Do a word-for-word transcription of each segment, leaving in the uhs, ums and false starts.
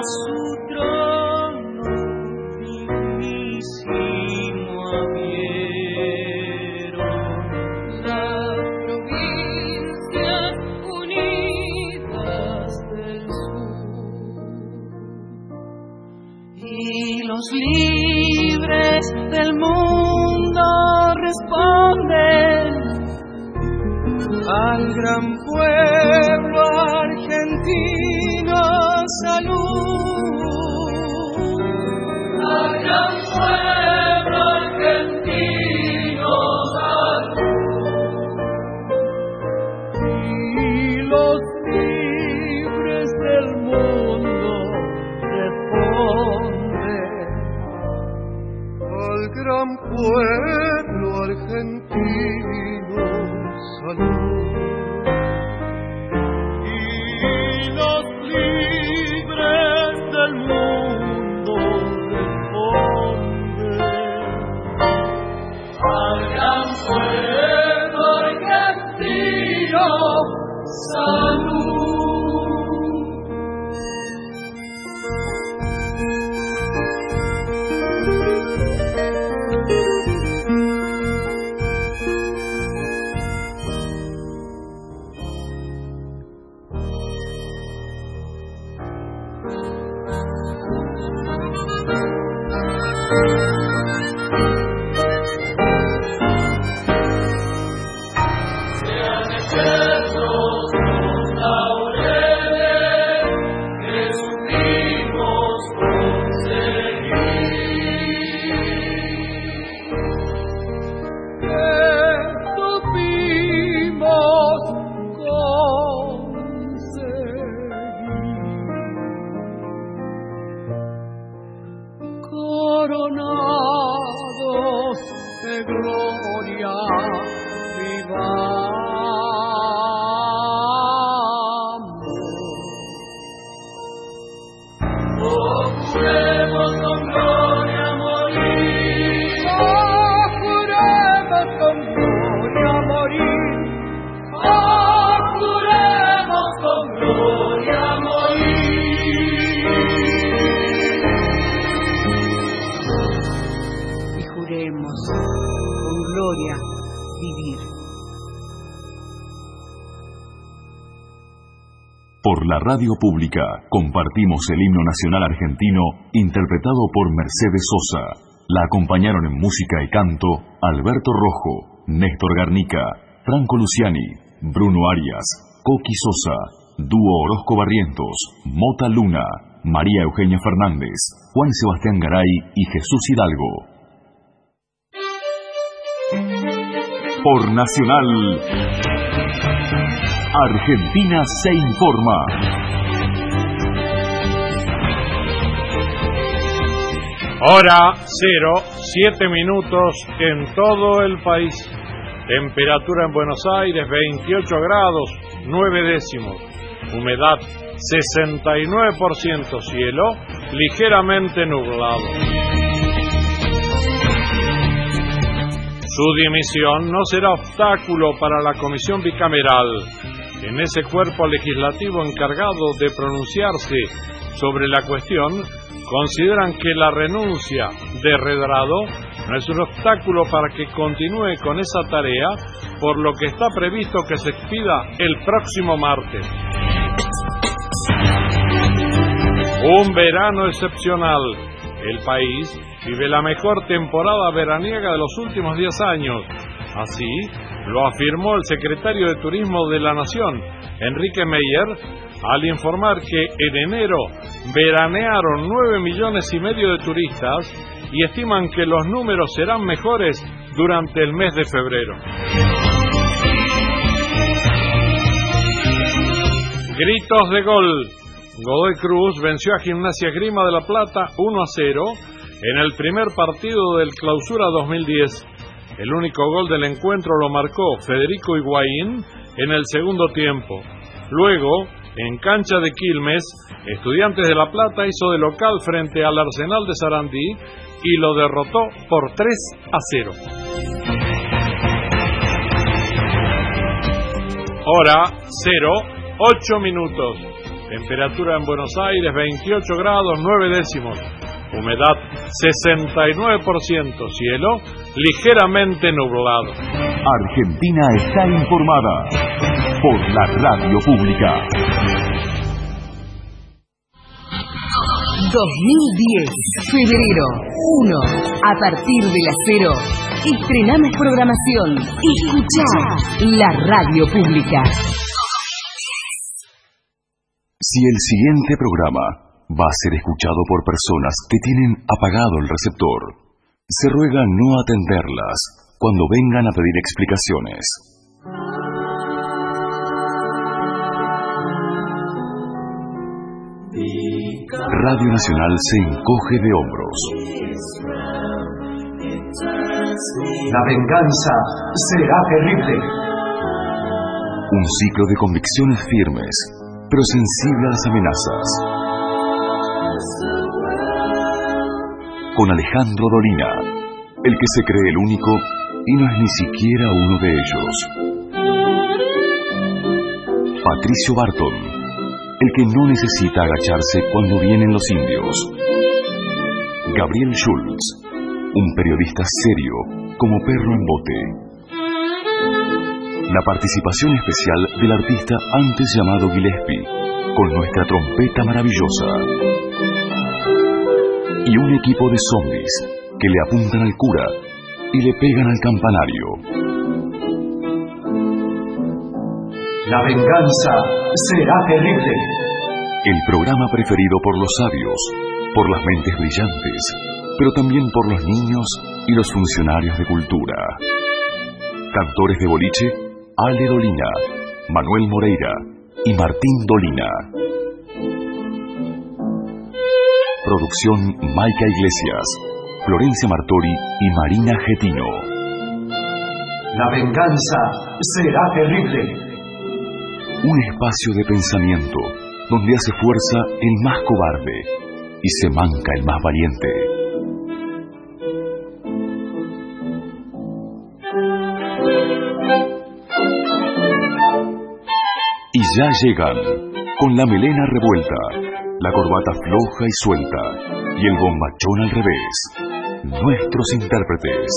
su trono dignísimo abrieron las provincias unidas del sur, y los libres del mundo responden al gran pueblo argentino salud, al gran pueblo argentino salud, y los libres del mundo responden al gran pueblo argentino salud. Por la radio pública compartimos el himno nacional argentino interpretado por Mercedes Sosa. La acompañaron en música y canto Alberto Rojo, Néstor Garnica, Franco Luciani, Bruno Arias, Coqui Sosa, Dúo Orozco Barrientos, Mota Luna, María Eugenia Fernández, Juan Sebastián Garay y Jesús Hidalgo. Por Nacional, Argentina se informa. Hora cero, siete minutos en todo el país. Temperatura en Buenos Aires veintiocho grados, nueve décimos. Humedad sesenta y nueve por ciento. Cielo ligeramente nublado. Su dimisión no será obstáculo para la comisión bicameral. En ese cuerpo legislativo encargado de pronunciarse sobre la cuestión, consideran que la renuncia de Redrado no es un obstáculo para que continúe con esa tarea, por lo que está previsto que se expida el próximo martes. Un verano excepcional. El país vive la mejor temporada veraniega de los últimos diez años. Así lo afirmó el secretario de Turismo de la Nación, Enrique Meyer, al informar que en enero veranearon nueve millones y medio de turistas y estiman que los números serán mejores durante el mes de febrero. Gritos de gol. Godoy Cruz venció a Gimnasia Esgrima de La Plata uno a cero en el primer partido del Clausura dos mil diez. El único gol del encuentro lo marcó Federico Higuaín en el segundo tiempo. Luego, en cancha de Quilmes, Estudiantes de La Plata hizo de local frente al Arsenal de Sarandí y lo derrotó por tres a cero. Hora cero, ocho minutos. Temperatura en Buenos Aires veintiocho grados nueve décimos. Humedad sesenta y nueve por ciento. Cielo ligeramente nublado. Argentina está informada por la radio pública. dos mil diez, febrero uno. A partir de las cero, estrenamos programación. Escuchá la radio pública. Si el siguiente programa va a ser escuchado por personas que tienen apagado el receptor, se ruega no atenderlas cuando vengan a pedir explicaciones. Radio Nacional se encoge de hombros. La venganza será terrible. Un ciclo de convicciones firmes, pero sensible a las amenazas. Con Alejandro Dolina, el que se cree el único y no es ni siquiera uno de ellos. Patricio Barton, el que no necesita agacharse cuando vienen los indios. Gabriel Schulz, un periodista serio como perro en bote. La participación especial del artista antes llamado Gillespie, con nuestra trompeta maravillosa. Y un equipo de zombies que le apuntan al cura y le pegan al campanario. La venganza será terrible. El programa preferido por los sabios, por las mentes brillantes, pero también por los niños y los funcionarios de cultura. Cantores de boliche, Ale Dolina, Manuel Moreira y Martín Dolina. Producción Maica Iglesias, Florencia Martori y Marina Getino. La venganza será terrible. Un espacio de pensamiento donde hace fuerza el más cobarde y se manca el más valiente. Y ya llegan, con la melena revuelta, la corbata floja y suelta y el bombachón al revés, nuestros intérpretes.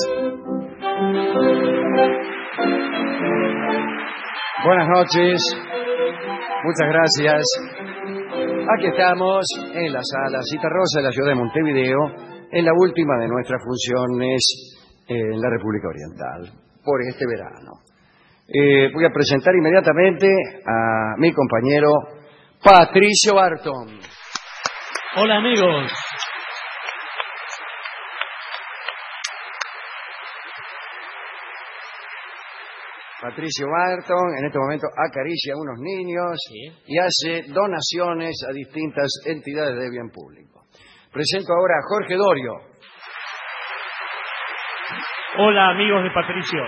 Buenas noches, muchas gracias. Aquí estamos en la sala Citarrosa de la ciudad de Montevideo, en la última de nuestras funciones en la República Oriental, por este verano. Eh, voy a presentar inmediatamente a mi compañero Patricio Barton. Hola, amigos. Patricio Barton en este momento acaricia a unos niños, Sí. y hace donaciones a distintas entidades de bien público. Presento ahora a Jorge Dorio. Hola, amigos de Patricio.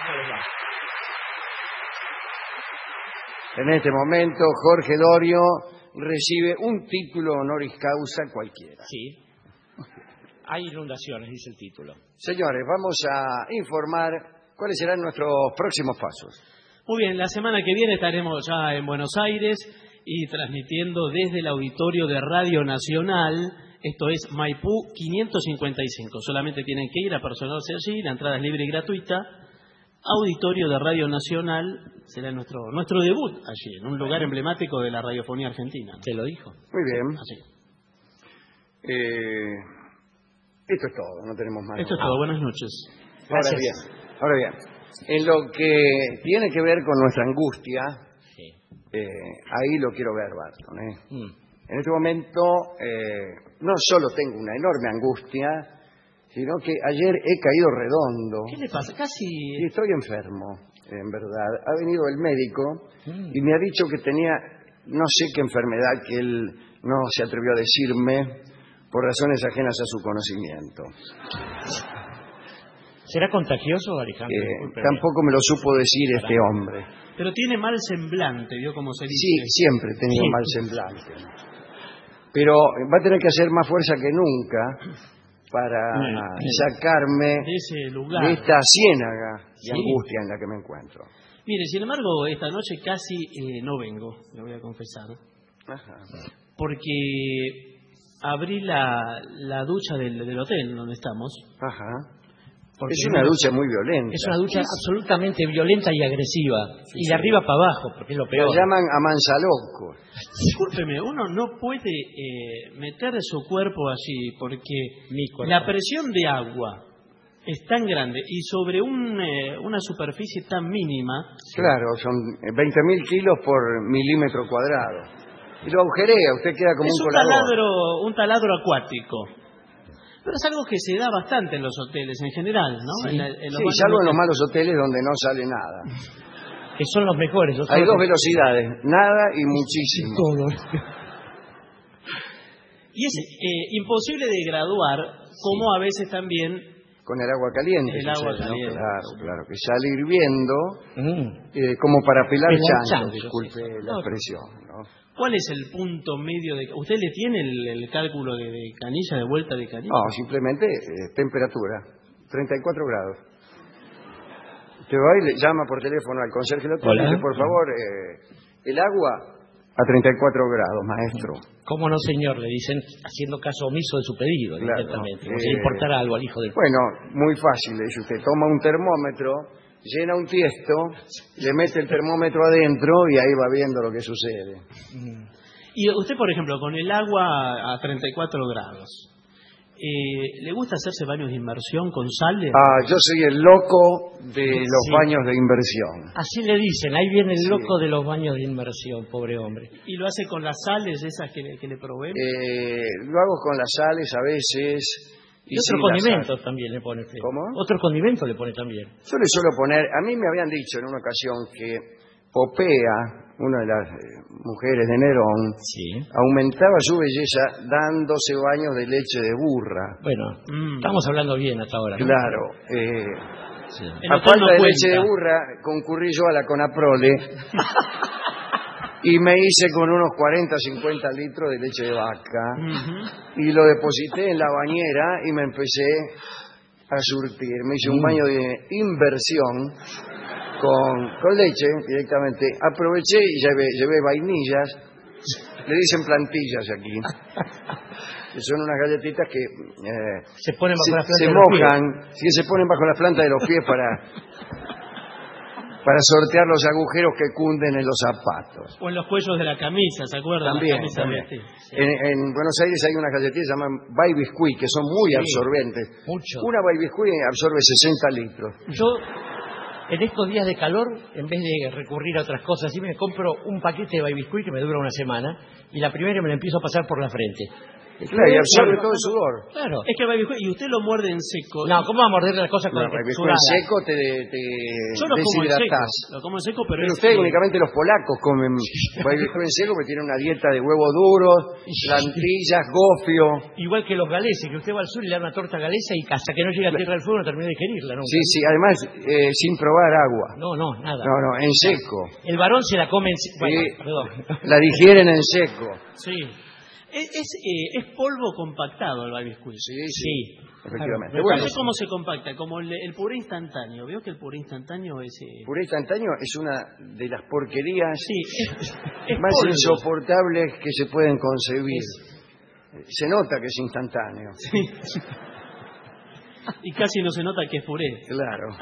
En este momento Jorge Dorio recibe un título honoris causa cualquiera. Sí. Hay inundaciones, dice el título. Señores, vamos a informar cuáles serán nuestros próximos pasos. Muy bien, la semana que viene estaremos ya en Buenos Aires y transmitiendo desde el auditorio de Radio Nacional. Esto es Maipú quinientos cincuenta y cinco. Solamente tienen que ir a personarse allí, la entrada es libre y gratuita. Auditorio de Radio Nacional será nuestro nuestro debut allí, en un lugar emblemático de la radiofonía argentina. ¿Te lo dijo? Muy bien. Así. Eh, esto es todo, no tenemos más. Esto es todo. Buenas noches. Ahora bien, ahora bien, en lo que tiene que ver con nuestra angustia, Sí. eh, ahí lo quiero ver, Barton. ¿eh? Mm. En este momento eh, no solo tengo una enorme angustia, sino que ayer he caído redondo. ¿Qué le pasa? Casi... Y estoy enfermo, en verdad. Ha venido el médico Mm. y me ha dicho que tenía no sé qué enfermedad que él no se atrevió a decirme por razones ajenas a su conocimiento. ¿Será contagioso, Alejandro? Eh, Discúlpeme. tampoco me lo supo decir este hombre. Pero tiene mal semblante, ¿vio cómo se dice? Sí, siempre he tenido Sí. mal semblante. Pero va a tener que hacer más fuerza que nunca para Mm. sacarme De ese lugar. de esta ciénaga de Sí. angustia en la que me encuentro. Mire, sin embargo, esta noche casi eh, no vengo, le voy a confesar. Ajá. Porque abrí la, la ducha del, del hotel donde estamos. Ajá. Porque Es una ducha muy violenta. Es una ducha absolutamente violenta y agresiva. Sí, y sí. de arriba para abajo, porque es lo peor. Lo llaman a manzaloco. Discúlpeme, uno no puede eh, meter su cuerpo allí porque Mi cuerpo. la presión de agua es tan grande y sobre un, eh, una superficie tan mínima. Claro, son veinte mil kilos por milímetro cuadrado. Y lo agujerea, usted queda como es un un colador. taladro, un taladro acuático. Pero es algo que se da bastante en los hoteles en general, ¿no? Sí. En la- en los Sí, baños salvo en los de- malos hoteles donde no sale nada. Que son los mejores. los Hay otros- dos velocidades, nada y muchísimo. Todo. Y es eh, imposible de graduar, como a veces también Con el agua caliente. El agua sucede, ¿no? caliente. Claro, claro. Que sale hirviendo Mm. eh, como para pelar Pelar chancho, chancho, disculpe sí. la No. expresión. ¿no? ¿Cuál es el punto medio de... ¿Usted le tiene el, el cálculo de, de canilla, de vuelta de canilla? No, simplemente eh, temperatura, treinta y cuatro grados. Usted va y le llama por teléfono al conserje del hotel y Hola. dice, por favor, eh, el agua a treinta y cuatro grados, maestro. ¿Cómo no, señor? Le dicen, haciendo caso omiso de su pedido, Claro, directamente. Como eh, si le importara algo al hijo del... Bueno, muy fácil, le dice usted, toma un termómetro, llena un tiesto, le mete el termómetro adentro y ahí va viendo lo que sucede. Y usted, por ejemplo, con el agua a treinta y cuatro grados, eh, ¿le gusta hacerse baños de inmersión con sal? de- Ah, yo soy el loco de los Sí. baños de inversión. Así le dicen, ahí viene el Sí. loco de los baños de inmersión, pobre hombre. ¿Y lo hace con las sales esas que le, que le probé? Eh, lo hago con las sales a veces. Y, otros sin la condimentos sal. también le pone usted. ¿Cómo? Otros condimentos le pone también. Yo le suelo poner, a mí me habían dicho en una ocasión que Popea, una de las eh, mujeres de Nerón, Sí. aumentaba su belleza dándose baños de leche de burra. Bueno, Mm. estamos hablando bien hasta ahora, ¿no? Claro. Eh, Sí. El a hotel falta no de cuenta. leche de burra, concurrí yo a la Conaprole y me hice con unos cuarenta, cincuenta litros de leche de vaca Ujú. y lo deposité en la bañera y me empecé a surtir. Me hice un baño de inversión con, con leche directamente. Aproveché y llevé, llevé vainillas. Le dicen plantillas aquí. Que son unas galletitas que eh, Se ponen bajo se, la planta se de los pies. mojan, sí, se ponen bajo las plantas de los pies para, para sortear los agujeros que cunden en los zapatos. O en los cuellos de la camisa, ¿se acuerdan? También, Las camisas también. de- sí. En, en Buenos Aires hay unas galletitas que se llaman Baby Biscuit, que son muy Sí, absorbentes. mucho. Una Baby Biscuit absorbe sesenta litros. Yo, en estos días de calor, en vez de recurrir a otras cosas, sí me compro un paquete de Baby Biscuit que me dura una semana y la primera me la empiezo a pasar por la frente. Claro, y absorbe todo el sudor. Claro. Es que baby juez- y usted lo muerde en seco. No, ¿cómo va a morder las cosas con No, Baby Biscuit textura? en seco te, te Yo lo como en seco. deshidratás. Lo como en seco, pero, Pero es ustedes que- únicamente los polacos comen Baby Biscuit en seco porque tienen una dieta de huevos duros, plantillas, gofio. Igual que los galeses, que usted va al sur y le da una torta galesa y hasta que no llega a Tierra del Fuego no termina de digerirla, ¿no? Sí, sí, además eh, sin probar agua. No, no, nada. No, no, en seco. El varón se la come en... se- Bueno, Sí, perdón. la digieren en seco. Sí. Es, es, eh, es polvo compactado el baby squid. Sí, sí, Sí. efectivamente. Claro. Bueno, ¿Sabe cómo se compacta? Como el, el puré instantáneo. ¿Veo que el puré instantáneo es... eh, puré instantáneo es una de las porquerías Sí, es, es más polvo. insoportables que se pueden concebir. Se nota que es instantáneo. Sí. Y casi no se nota que es puré. Claro.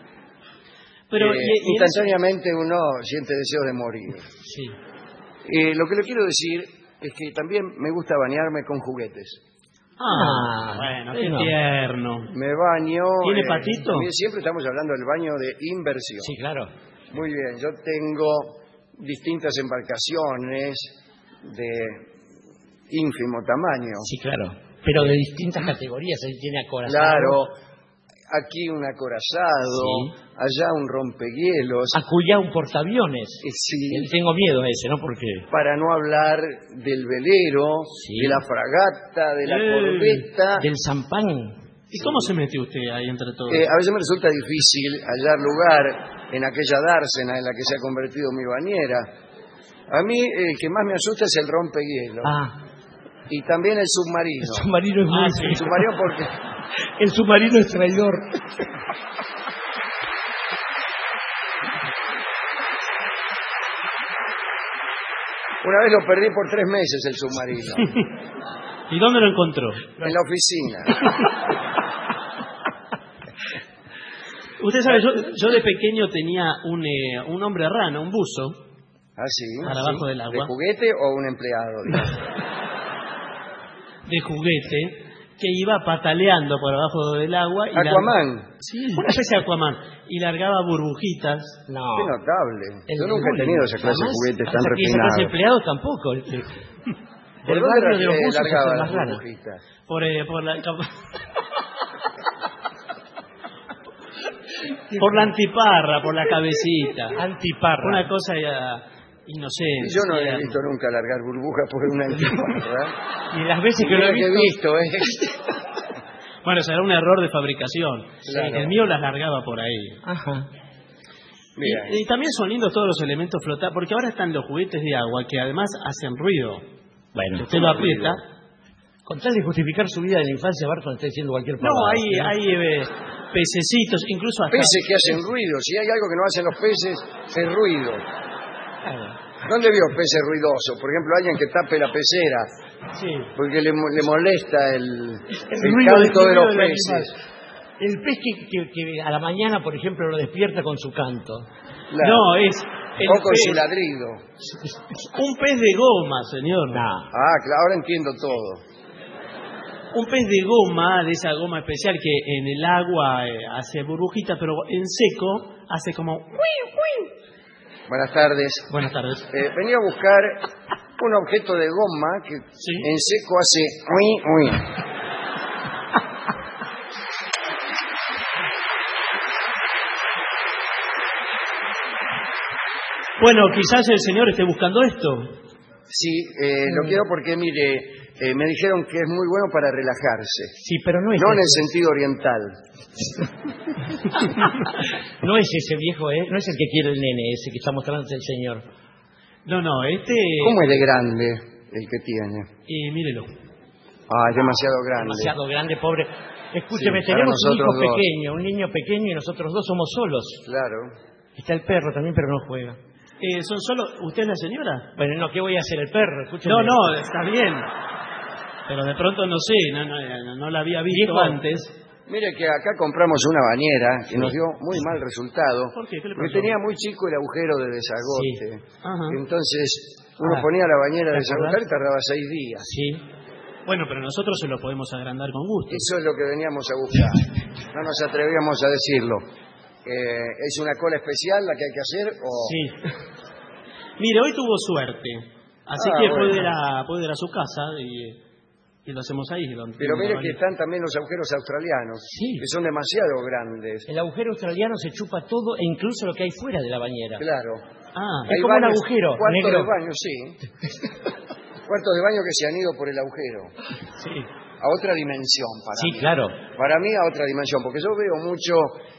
Pero Eh, y- y en instantáneamente uno siente deseo de morir. Sí. Eh, lo que le quiero decir es que también me gusta bañarme con juguetes. Ah, bueno, qué bueno. tierno. Me baño... ¿Tiene eh, patito? mire, siempre estamos hablando del baño de inversión. Sí, claro. Muy bien, yo tengo distintas embarcaciones de ínfimo tamaño. Sí, claro. Pero de distintas categorías. Ahí tiene acorazado. Claro, aquí un acorazado, Sí. allá un rompehielos. Acullá un portaaviones. Eh, sí, Le tengo miedo a ese, ¿no? Porque... para no hablar del velero, Sí. de la fragata, de la Eh, corbeta. Del zampán. ¿Y cómo se metió usted ahí entre todos? Eh, a veces me resulta difícil hallar lugar en aquella dársena en la que se ha convertido mi bañera. A mí el que más me asusta es el rompehielos. Ah, Y también el submarino. el submarino es muy... Ah, sí. El submarino porque... El submarino es traidor. Una vez lo perdí por tres meses el submarino. ¿Y dónde lo encontró? En la oficina. Usted sabe, yo, yo de pequeño tenía un, eh, un hombre rana, un buzo. ¿Ah, sí? Para abajo del agua. ¿De juguete o un empleado? De juguete, que iba pataleando por abajo del agua. Y ¿Aquaman? Larga... Sí, una especie de Aquaman. Y largaba burbujitas. No. Qué notable. El Yo nunca he tenido esa clase de juguetes tan Esa clase de refinados. empleados tampoco. ¿Por El dónde barrio de los eh, buzos largaba es las las ranas. burbujitas? Por, eh, por la... por la antiparra, por la cabecita. Antiparra. Una cosa ya inocente. Y yo no he tierna. visto nunca largar burbujas por una antiparra. Y las veces que lo he Mira que visto... he visto, ¿eh? Bueno, será un error de fabricación. Claro. El mío las largaba por ahí. Ajá. Mira. Y, y también son lindos todos los elementos flotantes, porque ahora están los juguetes de agua que además hacen ruido. Bueno, Usted lo aprieta. con tal de justificar su vida de la infancia, Barton está diciendo cualquier No, pavada. hay, hay eh, pececitos, incluso hasta... Peces que hacen ruido. Si hay algo que no hacen los peces, es ruido. Claro. ¿Dónde vio peces ruidosos? Por ejemplo, alguien que tape la pecera, Sí. porque le, mo- le molesta el, El el ruido canto del- de los ruido del peces. animal. El pez que, que- que a la mañana, por ejemplo, lo despierta con su canto. Claro. No, es el O con pez, su ladrido. un pez de goma, señor. Nah. Ah, claro, ahora entiendo todo. Un pez de goma, de esa goma especial que en el agua eh, hace burbujitas, pero en seco hace como... Buenas tardes. Buenas tardes. Eh, venía a buscar un objeto de goma que Sí. en seco hace... Uy, uy. Bueno, quizás el señor esté buscando esto. Sí, eh, lo quiero porque, mire, eh, me dijeron que es muy bueno para relajarse. Sí, pero no es, No en el ese, sentido oriental. no es ese viejo, ¿eh? No es el que quiere el nene, ese que está mostrando el señor. No, no, este... ¿Cómo es de grande el que tiene? Y mírelo. Ah, es demasiado grande. Demasiado grande, pobre. Escúcheme, Sí, para tenemos un hijo nosotros dos. pequeño, un niño pequeño y nosotros dos somos solos. Claro. Está el perro también, pero no juega. Eh, ¿Son solo... ¿Usted es la señora? Bueno, no, ¿qué voy a hacer el perro? Escúcheme. No, no, está bien. Pero de pronto no sé, no, no, no, no la había visto Viejo. antes. Mire que acá compramos una bañera que nos dio muy mal resultado. ¿Por qué? ¿Qué le Porque pasó? tenía muy chico el agujero de desagote. Ajá. Entonces uno Ah, ponía la bañera de ¿te desagotar acordás? y tardaba seis días. Sí. Bueno, pero nosotros se lo podemos agrandar con gusto. Eso es lo que veníamos a buscar. No nos atrevíamos a decirlo. Eh, ¿Es una cola especial la que hay que hacer? O... Sí. Mire, hoy tuvo suerte. Así Ah, que bueno. puede, ir a, puede ir a su casa y, y lo hacemos ahí. Lo- Pero mire lo- que están también los agujeros australianos, Sí. que son demasiado grandes. El agujero australiano se chupa todo e incluso lo que hay fuera de la bañera. Claro. Ah, Es como un agujero, Cuartos negro. de baño, sí. Cuartos de baño que se han ido por el agujero. sí. A otra dimensión para Sí, mí. claro. Para mí a otra dimensión, porque yo veo mucho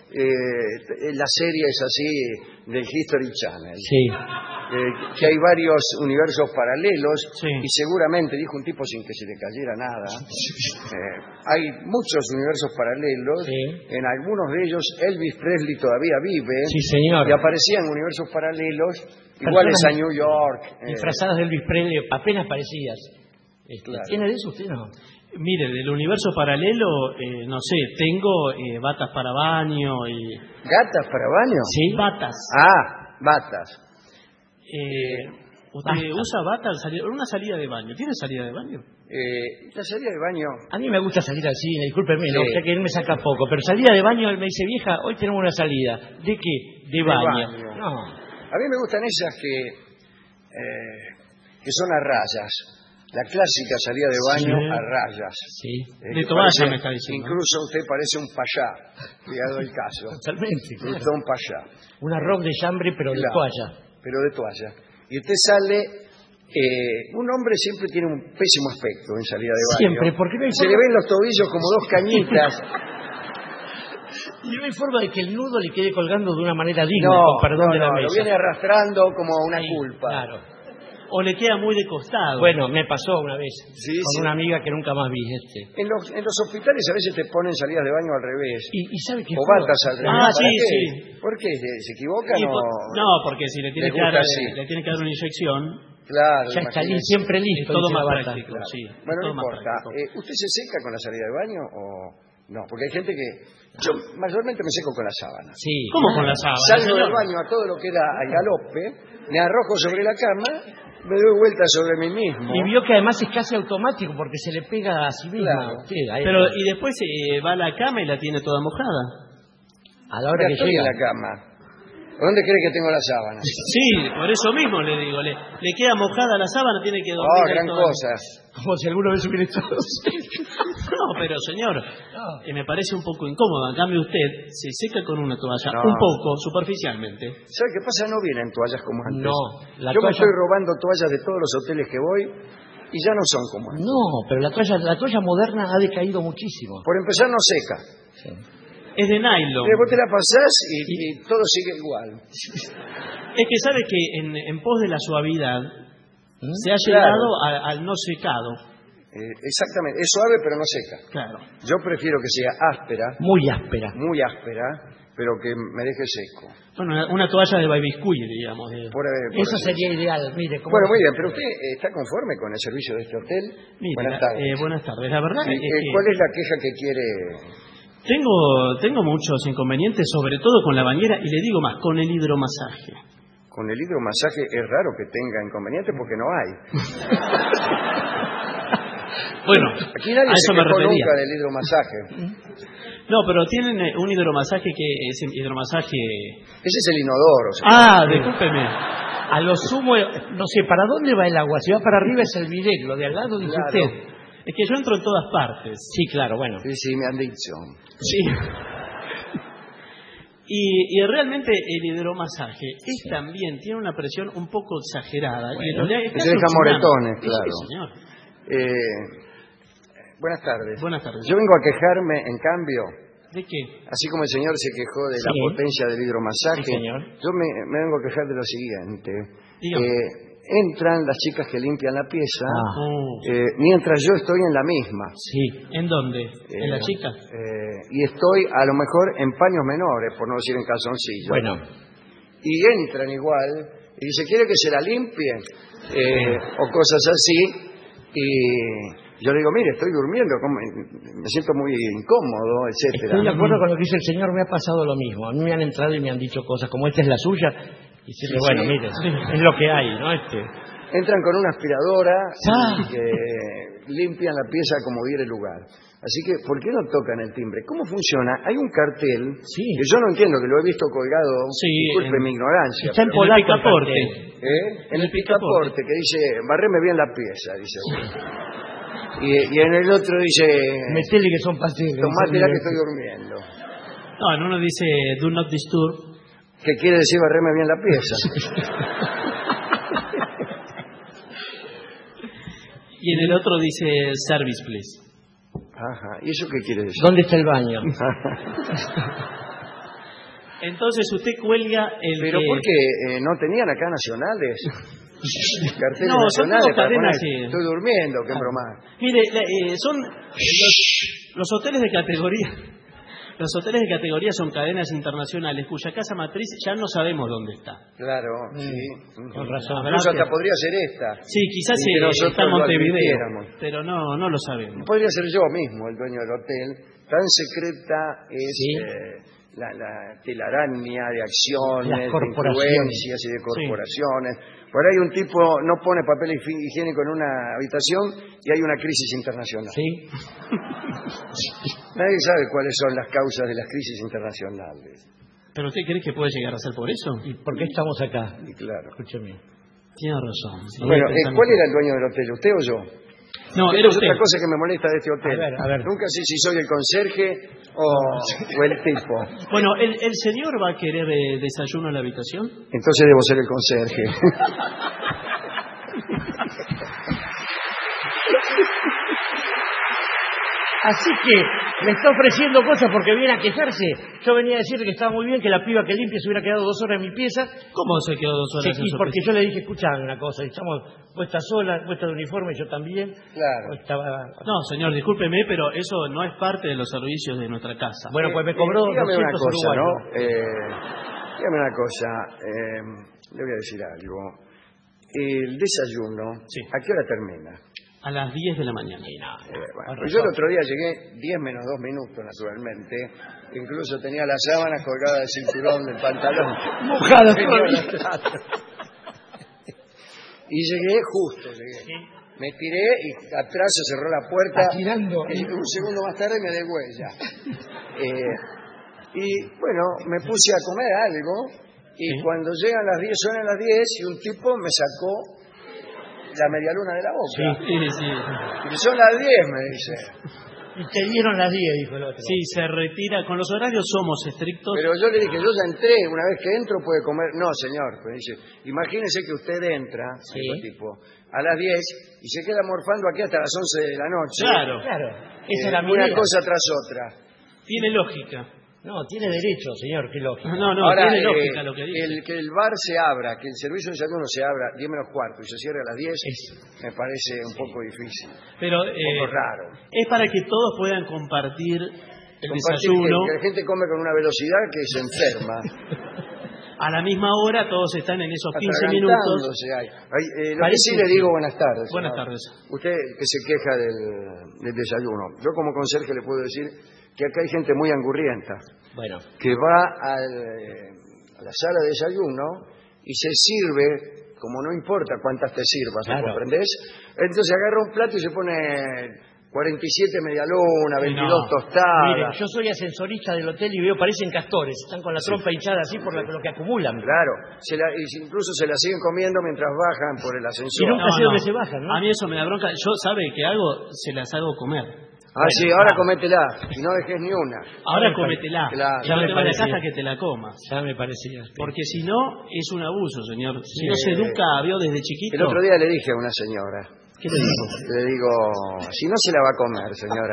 eh, las series así del History Channel. Sí. eh, que hay varios universos paralelos Sí. y seguramente, dijo un tipo sin que se le cayera nada, eh, hay muchos universos paralelos, Sí. en algunos de ellos Elvis Presley todavía vive, Sí, señor. y aparecían universos paralelos iguales a New York. eh, Disfrazadas de Elvis Presley, apenas parecidas. Este, Claro. ¿Tiene de eso usted? No. Mire, del universo paralelo, eh, no sé, tengo eh, batas para baño y... ¿Gatas para baño? Sí. Batas. Ah, batas. Eh, ¿Usted Basta. usa bata al salir? Una salida de baño. ¿Tiene salida de baño? Eh, la salida de baño, A mí me gusta salir al cine, discúlpeme, no, Sí. o sea que él me saca poco, pero salida de baño, él me dice, vieja, hoy tenemos una salida. ¿De qué? De, baño. baño. No. a mí me gustan esas que, eh, que son a rayas. La clásica salida de baño Sí. a rayas. Sí, Eh, De que toalla parece- me está diciendo. Incluso usted parece un payá, cuidado el caso. totalmente. claro. Usted un payá, Un arroz de chambre, pero de Claro. toalla. pero de toalla. Y usted sale, eh, un hombre siempre tiene un pésimo aspecto en salida de baño. Siempre, porque no hay Se le forma- ven los tobillos como dos cañitas. Y no hay forma de que el nudo le quede colgando de una manera digna, No, con perdón no, de la no, lo mesa. viene arrastrando como una Sí, culpa. Claro. ¿O le queda muy de costado? Bueno, me pasó una vez Sí, con sí. una amiga que nunca más vi. Este. En los, en los hospitales a veces te ponen salidas de baño al revés. Y, y sabe que O batas al revés. Ah, ¿Para sí, qué? sí. ¿Por qué? ¿Se se equivocan Y o...? por- no, porque si le tiene, les que dar, gusta así? le tiene que dar una inyección, Claro, Ya está li- imagínese. siempre listo. Es todo dice más la bata. práctico, Claro. sí. Bueno, es no todo más importa. práctico. Eh, ¿Usted se seca con la salida del baño o no? Porque hay gente que... Yo mayormente me seco con la sábana. Sí. ¿Cómo con la sábana? Salgo señor? del baño a todo lo que da al galope, me arrojo sobre la cama, me doy vuelta sobre mí mismo. Y vio que además es casi automático porque se le pega a sí mismo. Claro. Sí, ahí Pero, está. y después eh, va a la cama y la tiene toda mojada. a la hora Ya que estoy llega. en la cama. ¿Dónde cree que tengo la sábana? Sí, por eso mismo le digo. Le, le queda mojada la sábana, tiene que dormir. Oh, ahí gran toda- cosa. Como si alguna vez hubiera hecho No, pero señor, eh, me parece un poco incómodo. En cambio, usted se seca con una toalla, No. un poco, superficialmente. ¿Sabe qué pasa? No vienen toallas como antes. No, la Yo me toalla- estoy robando toallas de todos los hoteles que voy y ya no son como antes. No, pero la toalla, la toalla moderna ha decaído muchísimo. Por empezar, no seca. Es de nylon. Después te la pasás y, y todo sigue igual. Es que sabe que en, en pos de la suavidad se ha Claro. llegado a- al no secado. Eh, exactamente. Es suave, pero no seca. Claro. Yo prefiero que sea áspera, Muy áspera. muy áspera, pero que me deje seco. Bueno, una, una toalla de baby biscuit, digamos. de- Por, eh, por Eso así. sería ideal, mire. como- Bueno, muy bien, pero usted eh, está conforme con el servicio de este hotel. Mire, Buenas tardes. eh, buenas tardes. La verdad Sí, es eh, que ¿Cuál es la queja que quiere? tengo, tengo muchos inconvenientes, sobre todo con la bañera, y le digo más, con el hidromasaje. Con el hidromasaje es raro que tenga inconvenientes porque no hay. Bueno, Aquí nadie a se eso me quejó refería. nunca del hidromasaje. No, pero tienen eh, un hidromasaje que es hidromasaje... Ese es el inodoro. señor. Ah, discúlpeme. A lo sumo, no sé, ¿para dónde va el agua? Si va para arriba es el bidet, lo de al lado dice Claro. usted. Es que yo entro en todas partes. Sí, claro, bueno. Sí, sí, me han dicho. Sí. Y, y realmente el hidromasaje es también, tiene una presión un poco exagerada. y en realidad es Te casi deja un tsunami. moretones, Sí, claro. señor. Eh, buenas tardes. Buenas tardes. Yo vengo a quejarme, en cambio, ¿De qué? así como el señor se quejó de la Sí. potencia del hidromasaje, Sí, señor. yo me, me vengo a quejar de lo siguiente. Dígame. Eh, entran las chicas que limpian la pieza, Ah. Oh, eh, mientras yo estoy en la misma. Sí. ¿En dónde? ¿En la Eh, chica? eh, y estoy a lo mejor en paños menores, por no decir en calzoncillos. Bueno, Y entran igual y dice, ¿quiere que se la limpie? Eh, o cosas así. Y yo le digo, mire, estoy durmiendo, ¿cómo? Me siento muy incómodo, etcétera. estoy de acuerdo con lo que dice el señor, me ha pasado lo mismo. A mí me han entrado y me han dicho cosas como esta es la suya. Y decirle, Sí, bueno, sí. mire, es lo que hay, ¿no? Este, Entran con una aspiradora Ah. y que limpian la pieza como diera lugar. Así que, ¿por qué no tocan el timbre? ¿Cómo funciona? Hay un cartel Sí. que yo no entiendo, que lo he visto colgado, Sí, disculpe en- mi ignorancia. está en En el polaco el picaporte. cartel. ¿Eh? En el picaporte, que dice, barreme bien la pieza, dice uno. Y, y en el otro dice, Metele que son pasteles. tomátela que estoy durmiendo. No, en uno dice do not disturb. ¿Qué quiere decir barreme bien la pieza? Y en el otro dice service, please. Ajá, ¿y eso qué quiere decir? ¿Dónde está el baño? Entonces usted cuelga el Pero que... ¿por qué? Eh, ¿No tenían acá nacionales? Carteles No, son nacionales todas para cadenas, poner, sí. estoy durmiendo, qué broma. Mire, la- eh, son los, los hoteles de categoría. Los hoteles de categoría son cadenas internacionales cuya casa matriz ya no sabemos dónde está. Claro, sí. Con razón. Incluso hasta podría ser esta. Sí, quizás Y que eh, nosotros está en lo Montevideo, advirtiéramos. pero no, no lo sabemos. Podría ser yo mismo el dueño del hotel. Tan secreta es Sí. eh, la, la telaraña de acciones, Las de corporaciones. influencias y de corporaciones. Por ahí un tipo no pone papel hifi- higiénico en una habitación y hay una crisis internacional. Sí. Nadie sabe cuáles son las causas de las crisis internacionales. ¿Pero usted cree que puede llegar a ser por eso? ¿Y por qué estamos acá? Y claro. Escúcheme. Tiene razón. sí. Bueno, Estoy eh, pensando- ¿cuál era el dueño del hotel? ¿Usted o yo? No, Esta era es usted. otra cosa que me molesta de este hotel. A ver, a ver. Nunca sé si soy el conserje o, o el tipo. Bueno, ¿el, el señor va a querer eh, desayuno en la habitación? Entonces debo ser el conserje. Así que le está ofreciendo cosas porque viene a quejarse. Yo venía a decirle que estaba muy bien que la piba que limpia se hubiera quedado dos horas en mi pieza. ¿Cómo se quedó dos horas Sí, en su porque pieza? yo le dije, escuchame una cosa, estamos puestas solas, puestas de uniforme, yo también. Claro. Estaba... No, señor, discúlpeme, pero eso no es parte de los servicios de nuestra casa. Bueno, pues me cobró Eh, dígame una doscientos cosa, uruguayos. ¿no? Eh, dígame una cosa. eh, le voy a decir algo. el desayuno, Sí. ¿a qué hora termina? A las diez de la mañana. Eh, bueno, pues yo el otro día llegué diez menos dos minutos, naturalmente. Incluso tenía las sábanas colgadas del cinturón del pantalón. Mojadas Tenía todavía. las patas. Y llegué justo, llegué. Sí. Me tiré y atrás se cerró la puerta. Está tirando. Y un segundo más tarde me dé huella. Eh, y bueno, me puse a comer algo. Y Sí. cuando llegan las diez, son las diez y un tipo me sacó la medialuna de la boca. Sí, sí. Y son las diez, me dice. Y te dieron las diez, dijo el otro. Sí, se retira. Con los horarios somos estrictos. Pero yo le dije, yo ya entré, una vez que entro puede comer. No, señor, me dice, imagínese que usted entra, Sí. dijo el tipo, a las diez y se queda morfando aquí hasta las once de la noche. Claro. Claro, Eh, esa es la una medida. cosa tras otra. Tiene lógica. No, tiene derecho, señor, qué lógica. No, no, Ahora, tiene eh, lógica lo que dice. el que el bar se abra, que el servicio de desayuno se abra diez menos cuarto y se cierre a las diez, me parece un poco difícil, Pero un eh, poco raro. es para que todos puedan compartir el Compartir desayuno. que, que la gente come con una velocidad que se enferma. A la misma hora todos están en esos quince minutos. Atragantándose hay. Hay, eh, lo que Parece sí le que- digo, buenas tardes. Buenas señor. tardes. Usted que se queja del, del desayuno. Yo como conserje le puedo decir que acá hay gente muy angurrienta Bueno, que va al, eh, a la sala de desayuno y se sirve, como no importa cuántas te sirvas, ¿me Claro. comprendés? Entonces agarra un plato y se pone cuarenta y siete medialunas, veintidós No. tostadas. mire, yo soy ascensorista del hotel y veo, parecen castores. Están con la trompa hinchada así por la- lo que acumulan. Claro, se la- y incluso se la siguen comiendo mientras bajan por el Y ascensor. nunca sé dónde se bajan, ¿no? A mí eso me da bronca. Yo, ¿sabe qué hago? Se las hago comer. Ah, sí, ahora cométela, y no dejes ni una. Ahora me cómetela. Claro. Y Ya no me te va a la parecía. caja que te la comas. Ya me parecía. Porque si no, es un abuso, señor. Si no Sí. se educa, vio desde chiquito. El otro día le dije a una señora, ¿Qué le dijo? le digo, si no se la va a comer, señora,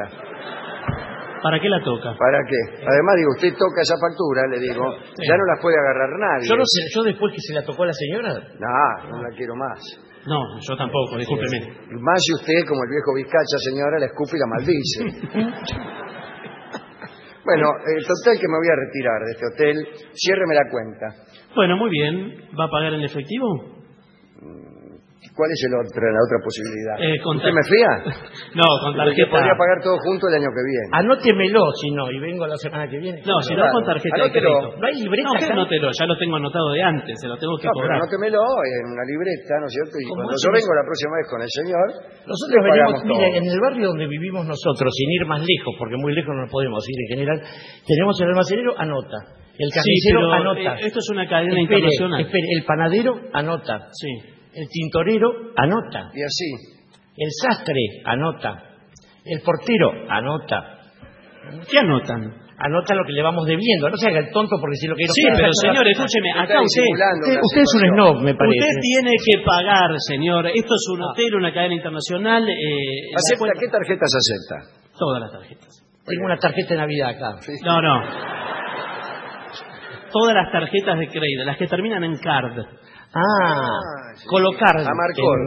¿Para qué la toca? ¿para qué? Además, digo, usted toca esa factura, le digo, ya no las puede agarrar nadie. Yo no sé, yo después que se la tocó a la señora, No, no la quiero más. No, yo tampoco, discúlpeme. Y más si usted, como el viejo Vizcacha, señora, la escupe y la maldice. Bueno, el total que me voy a retirar de este hotel, ciérreme la cuenta. Bueno, muy bien. ¿Va a pagar en efectivo? ¿Cuál es el otro, la otra posibilidad? Eh, con ¿Usted tar- me fía? No, con Porque tarjeta. podría pagar todo junto el año que viene. anótemelo si no, y vengo la semana que viene. No, si no Claro. con tarjeta de Anótelo. crédito. No hay libreta No, que acá. anótelo, ya lo tengo anotado de antes, se lo tengo que No, pero cobrar. anótemelo en una libreta, ¿no es cierto? Y ¿Cómo cuando yo hacemos? vengo la próxima vez con el señor, Nosotros le venimos, pagamos mire, todo. en el barrio donde vivimos nosotros, sin ir más lejos, porque muy lejos no podemos ir en general, tenemos el almacenero, anota. El Sí, carnicero, pero anota. eh, esto es una cadena Espere, internacional. espere, el panadero, anota. Sí. El tintorero, anota. Y así. El sastre, anota. El portero, anota. ¿Qué anotan? Anota lo que le vamos debiendo. No se haga el tonto porque si lo que nos Sí, quiere pero sacar- señor, escúcheme, Está acá usted... disimulando Usted, una usted es un situación. snob, me parece. Usted tiene que pagar, señor. Esto es un Ah. hotel, una cadena internacional. Eh, la ¿Acepta? cuenta- ¿Qué tarjetas acepta? Todas las tarjetas. Tengo una tarjeta de Navidad acá. No, no. Todas las tarjetas de crédito, las que terminan en card. Ah, sí. colocar. Amarcor.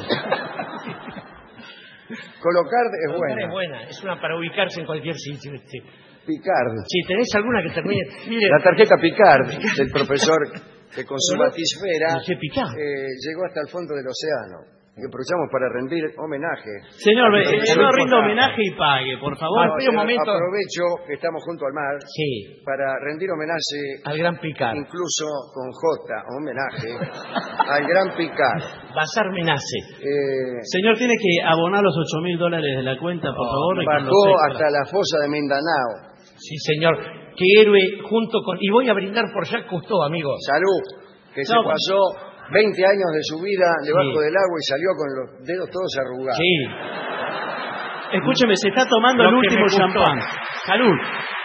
Colocar es Colocar buena. es buena. Es una para ubicarse en cualquier sitio. Este. Picard. Si tenés alguna que termine... Mire, La tarjeta Picard del profesor que con su Pero no- batisfera no sé picar. eh, llegó hasta el fondo del océano. Y aprovechamos para rendir homenaje. Señor, eh, Sí, no sí, rinda sí. homenaje y pague, por favor. Ah, espera un eh, momento. Aprovecho que estamos junto al mar sí, para rendir homenaje, al gran picar. incluso con J, homenaje, al gran Picard. Bazar Menace. Eh, Señor, tiene que abonar los ocho mil dólares de la cuenta, por favor. y con los bajó extras. hasta la fosa de Mindanao. Sí, señor. Qué héroe junto con... Y voy a brindar por Jacques Cousteau, amigo. Salud, que se No, pasó veinte años de su vida debajo Sí. del agua y salió con los dedos todos arrugados. Sí. Escúcheme, se está tomando Lo el que último me gustó. champán. Salud.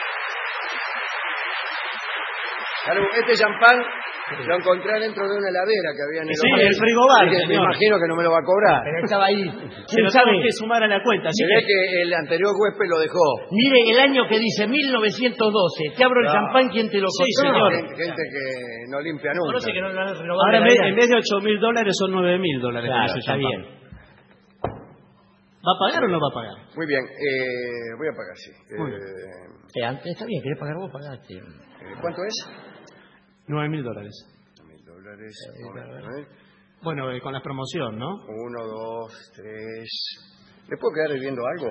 Salud, este champán lo encontré dentro de una heladera que había en el Sí, hotel. el frigobar, Así que me señor. imagino que no me lo va a cobrar. Pero estaba ahí. Se ¿Quién lo sabe? tengo que sumar a la cuenta. Se así ve que- que el anterior huésped lo dejó. Mire el año que dice mil novecientos doce. Te abro el No. champán, ¿quién te lo Sí, contó? señor. Gente, gente que no limpia nunca. Conoce que no lo han renovado Ahora en la vez, vida. en vez de ocho mil dólares son nueve mil dólares. con Claro, ese está champán. bien. ¿Va a pagar o no va a pagar? Muy bien, eh, voy a pagar, sí. Muy Eh, Eh, antes está bien, querés pagar vos, pagaste. eh, ¿Cuánto es? Nueve mil dólares. Mil dólares. Bueno, ¿eh? Bueno, eh, con la promoción, ¿no? Uno, dos, tres... ¿Le puedo quedar debiendo algo?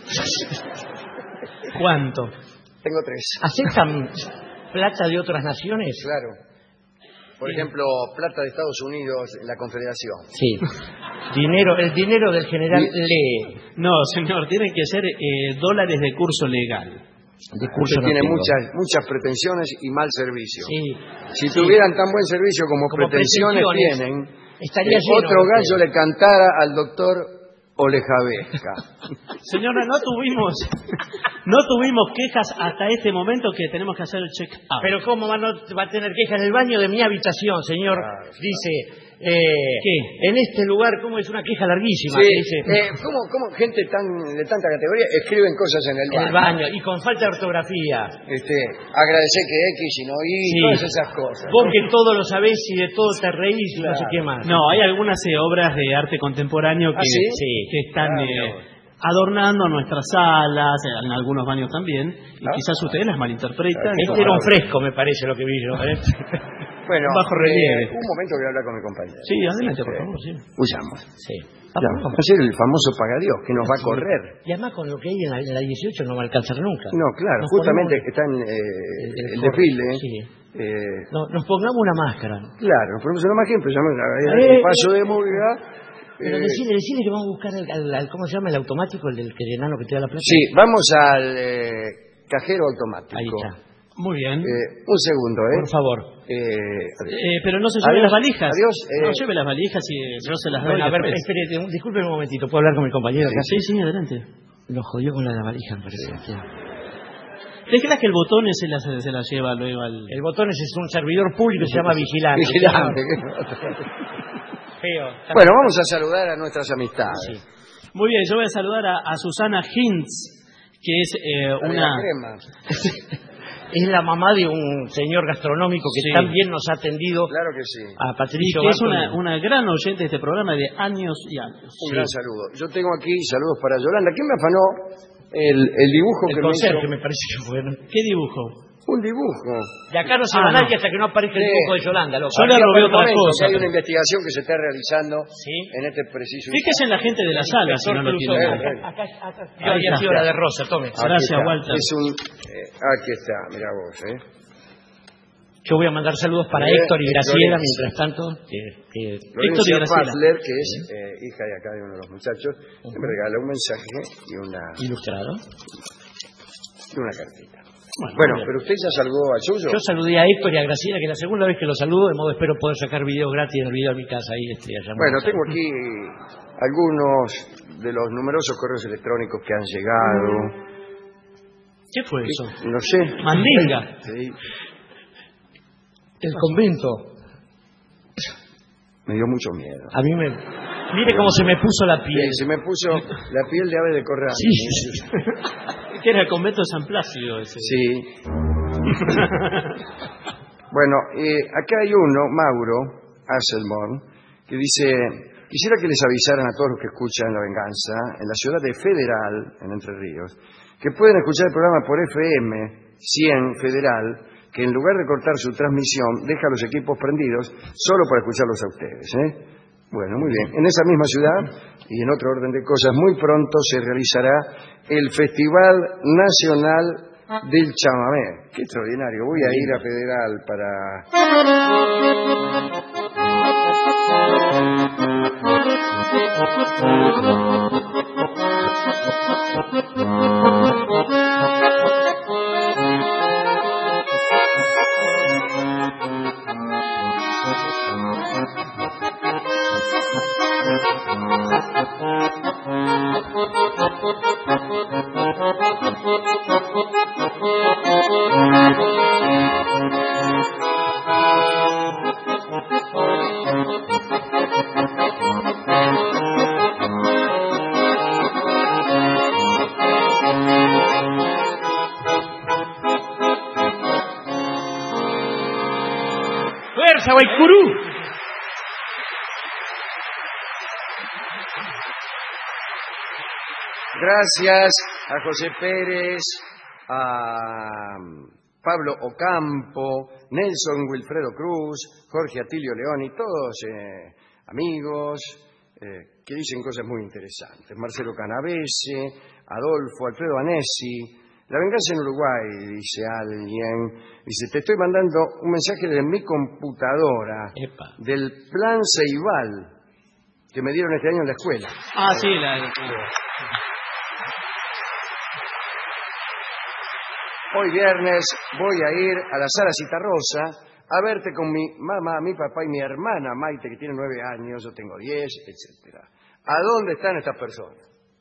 ¿Cuánto? Tengo tres. ¿Aceptan plata de otras naciones? Claro. Por Bien. ejemplo, plata de Estados Unidos en la Confederación. Sí. Dinero, el dinero del general Lee. No, señor, tienen que ser eh, dólares de curso legal. De curso Usted no tiene tengo. muchas muchas pretensiones y mal servicio. Sí. Si Sí. tuvieran tan buen servicio como, Como pretensiones, pretensiones, tienen, estaría eh, lleno otro de gallo ustedes. le cantara al doctor Olejavesca. Señora, no tuvimos no tuvimos quejas hasta este momento que tenemos que hacer el check-up. Pero ¿cómo va, no, va a tener queja en el baño de mi habitación, señor? Claro, Dice, eh, ¿Qué? en este lugar, ¿cómo es una queja larguísima? Sí, que dice, eh, ¿cómo, ¿Cómo gente tan de tanta categoría escriben cosas en el en el baño? baño, y con falta de ortografía. Este, agradecer que X y no Y, Sí. todas esas cosas. Vos que todo lo sabés y de todo te reís, y no sé Claro. qué más. No, hay algunas eh, obras de arte contemporáneo que, ¿Ah, sí? sí, que están Ah, eh, mira vos. adornando nuestras salas, en algunos baños también, y Ah. quizás ustedes las malinterpretan. Este era un fresco, me parece, lo que vi yo. ¿eh? Bueno, bajo relieve. eh, un momento que voy a hablar con mi compañero. Sí, adelante, por Eh, favor, sí. Huyamos. Sí. Ya, va a ser el famoso pagadiós que nos va a correr. Y además con lo que hay en la, en la dieciocho no va a alcanzar nunca. No, claro, Nos justamente ponemos- está en eh, el- el, el desfile. Sí. eh, No, nos pongamos una máscara. claro, nos ponemos una máquina, empezamos a Eh, un paso de murga. Pero eh, decirle, decirle que vamos a buscar el, al- al- ¿cómo se llama? El automático, el del que el enano que te da la plata. sí, vamos al eh, cajero automático. Ahí está. Muy bien. Eh, un segundo, ¿eh? Por favor. Eh, Eh, pero no se lleve Adiós, las valijas. adiós, eh. No lleve las valijas y yo se las doy. Bueno, a ver, después. espere, un- disculpe un momentito, ¿puedo hablar con mi compañero acá? Sí, sí, adelante. Lo jodió con la de la valija, me parece. Sí. Déjela que el botón se la, se la lleva luego al... El botón es un servidor público que se llama vigilante. vigilante. Feo. Bueno, vamos a saludar a nuestras amistades. Muy bien, yo voy a saludar a, a Susana Hintz, que es eh, La de una... la crema. Es la mamá de un señor gastronómico que Sí. también nos ha atendido Claro que sí. a Y Patricio que es Bartoli. una, una gran oyente de este programa de años y años. Un gran saludo. Yo tengo aquí saludos para Yolanda. ¿Quién me afanó el, el dibujo El que me conserje, hizo? me parece que fue, ¿no? ¿Qué dibujo? Un dibujo. De acá no se Ah, va no. nadie hasta que no aparezca el Sí. dibujo de Yolanda, loco. Yo le Aquí robé por el otra momento, cosa. que hay una investigación que se está realizando Sí. en este preciso Fíjese en la gente de la sala, si no lo Incluso tiene. Bien, bien. acá, acá, acá, Ahí yo había está. sido la de Rosa, tome. Aquí Gracias, está. Walter. Es un, eh, aquí está, mira vos, ¿eh? Yo voy a mandar saludos para Eh, Héctor y Graciela, Florencia. mientras tanto. Que, que- Héctor y Florencia Graciela. Fassler, que es eh, hija de acá de uno de los muchachos, me regala un mensaje y una, ilustrado. y una cartita. Bueno, Bueno, muy bien. pero usted ya saludó al suyo. Yo saludé a Héctor y a Graciela, que es la segunda vez que los saludo, de modo espero poder sacar videos gratis en el video de mi casa. Ahí, este, allá en Bueno, Buenos tengo Aires. aquí algunos de los numerosos correos electrónicos que han llegado. ¿Qué fue eso? No sé. Mandinga. Sí, El convento. me dio mucho miedo. A mí me... Mire cómo se me puso la piel. Sí, se me puso la piel de ave de corral. Sí. Que era el convento de San Plácido ese. Sí. Bueno, eh, acá hay uno, Mauro Asselborn, que dice: quisiera que les avisaran a todos los que escuchan La Venganza en la ciudad de Federal, en Entre Ríos, que pueden escuchar el programa por F M cien Federal, que en lugar de cortar su transmisión, deja los equipos prendidos solo para escucharlos a ustedes, ¿eh? Bueno, muy bien. En esa misma ciudad, y en otro orden de cosas, muy pronto se realizará el Festival Nacional del Chamamé. Qué extraordinario. Voy a ir a Federal para... ¡Fuerza, Guaycurú! Gracias a José Pérez, a Pablo Ocampo, Nelson Wilfredo Cruz, Jorge Atilio León y todos eh, amigos eh, que dicen cosas muy interesantes. Marcelo Canavese, Adolfo, Alfredo Anesi. La venganza en Uruguay, dice alguien. Dice, te estoy mandando un mensaje de mi computadora. Epa. Del plan Ceibal que me dieron este año en la escuela. Ah, sí, la... la... Hoy viernes voy a ir a la Sala Citarrosa a verte con mi mamá, mi papá y mi hermana Maite, que tiene nueve años, yo tengo diez, etcétera. ¿A dónde están estas personas?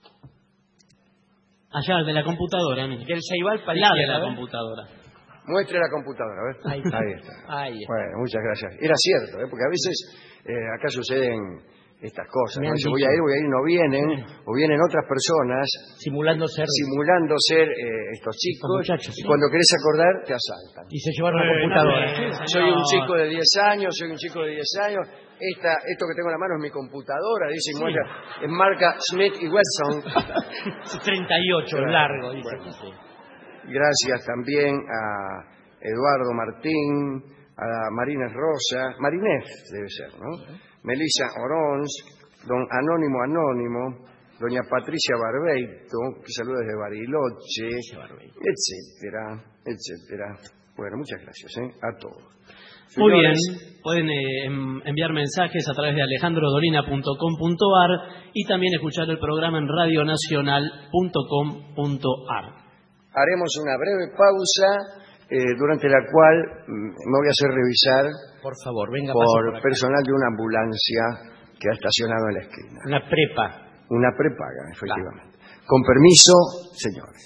Allá, de la computadora, mire. Del Ceibal para la de la computadora. Muestre la computadora, a ver. Ahí está. Ahí está. Ahí está. Bueno, muchas gracias. Era cierto, ¿eh? Porque a veces eh, acá suceden estas cosas. Me ¿no? han Dice, dicho. voy a ir, voy a ir, no vienen, o vienen otras personas Simulando ser. simulando ser eh, estos chicos, muchachos, y sí. cuando querés acordar, te asaltan. Y se llevaron la Bueno, computadora. sí, Soy un señor. chico de diez años, soy un chico de diez años. Esta, esto que tengo en la mano es mi computadora, dice, y muestra, es marca Smith y Wesson. treinta y ocho Claro, largo, dice. bueno. Sí. Gracias también a Eduardo Martín, a Marínez Rosa, Marinés debe ser, ¿no? Melissa Orons, don Anónimo Anónimo, doña Patricia Barbeito, que saluda desde Bariloche, etcétera, etcétera. Bueno, muchas gracias, ¿eh? A todos. Muy Señores, bien, pueden eh, em- enviar mensajes a través de alejandro dolina punto com punto a r y también escuchar el programa en radio nacional punto com punto a r. haremos una breve pausa eh, durante la cual mm, me voy a hacer revisar Por favor, venga, pase por por acá. personal de una ambulancia que ha estacionado en la esquina. Una prepa. Una prepaga, efectivamente. Con permiso, señores.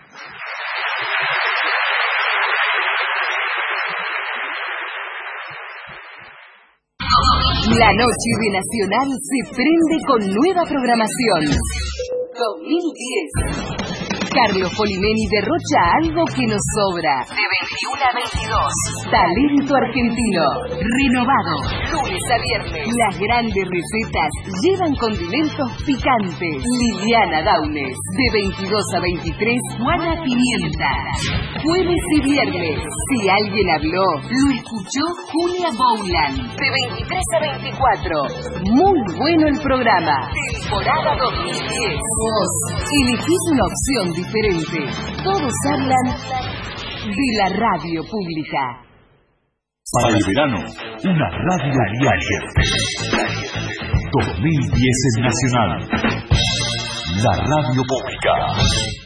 La noche de Nacional se prende con nueva programación. dos mil diez. Carlos Polimeni derrocha algo que nos sobra. De veintiuno a veintidós. Talento argentino. Renovado. Lunes a viernes. Las grandes recetas llevan condimentos picantes. Liliana Daunes. De veintidós a veintitrés. Juana Pimienta. Jueves y viernes. Si alguien habló, lo escuchó Julia Boulan. De veintitrés a veinticuatro. Muy bueno el programa. Temporada dos mil diez. Vos elegís una opción diferente. Todos hablan de la radio pública. Para el verano, una radio diaria. dos mil diez en Nacional. La radio pública.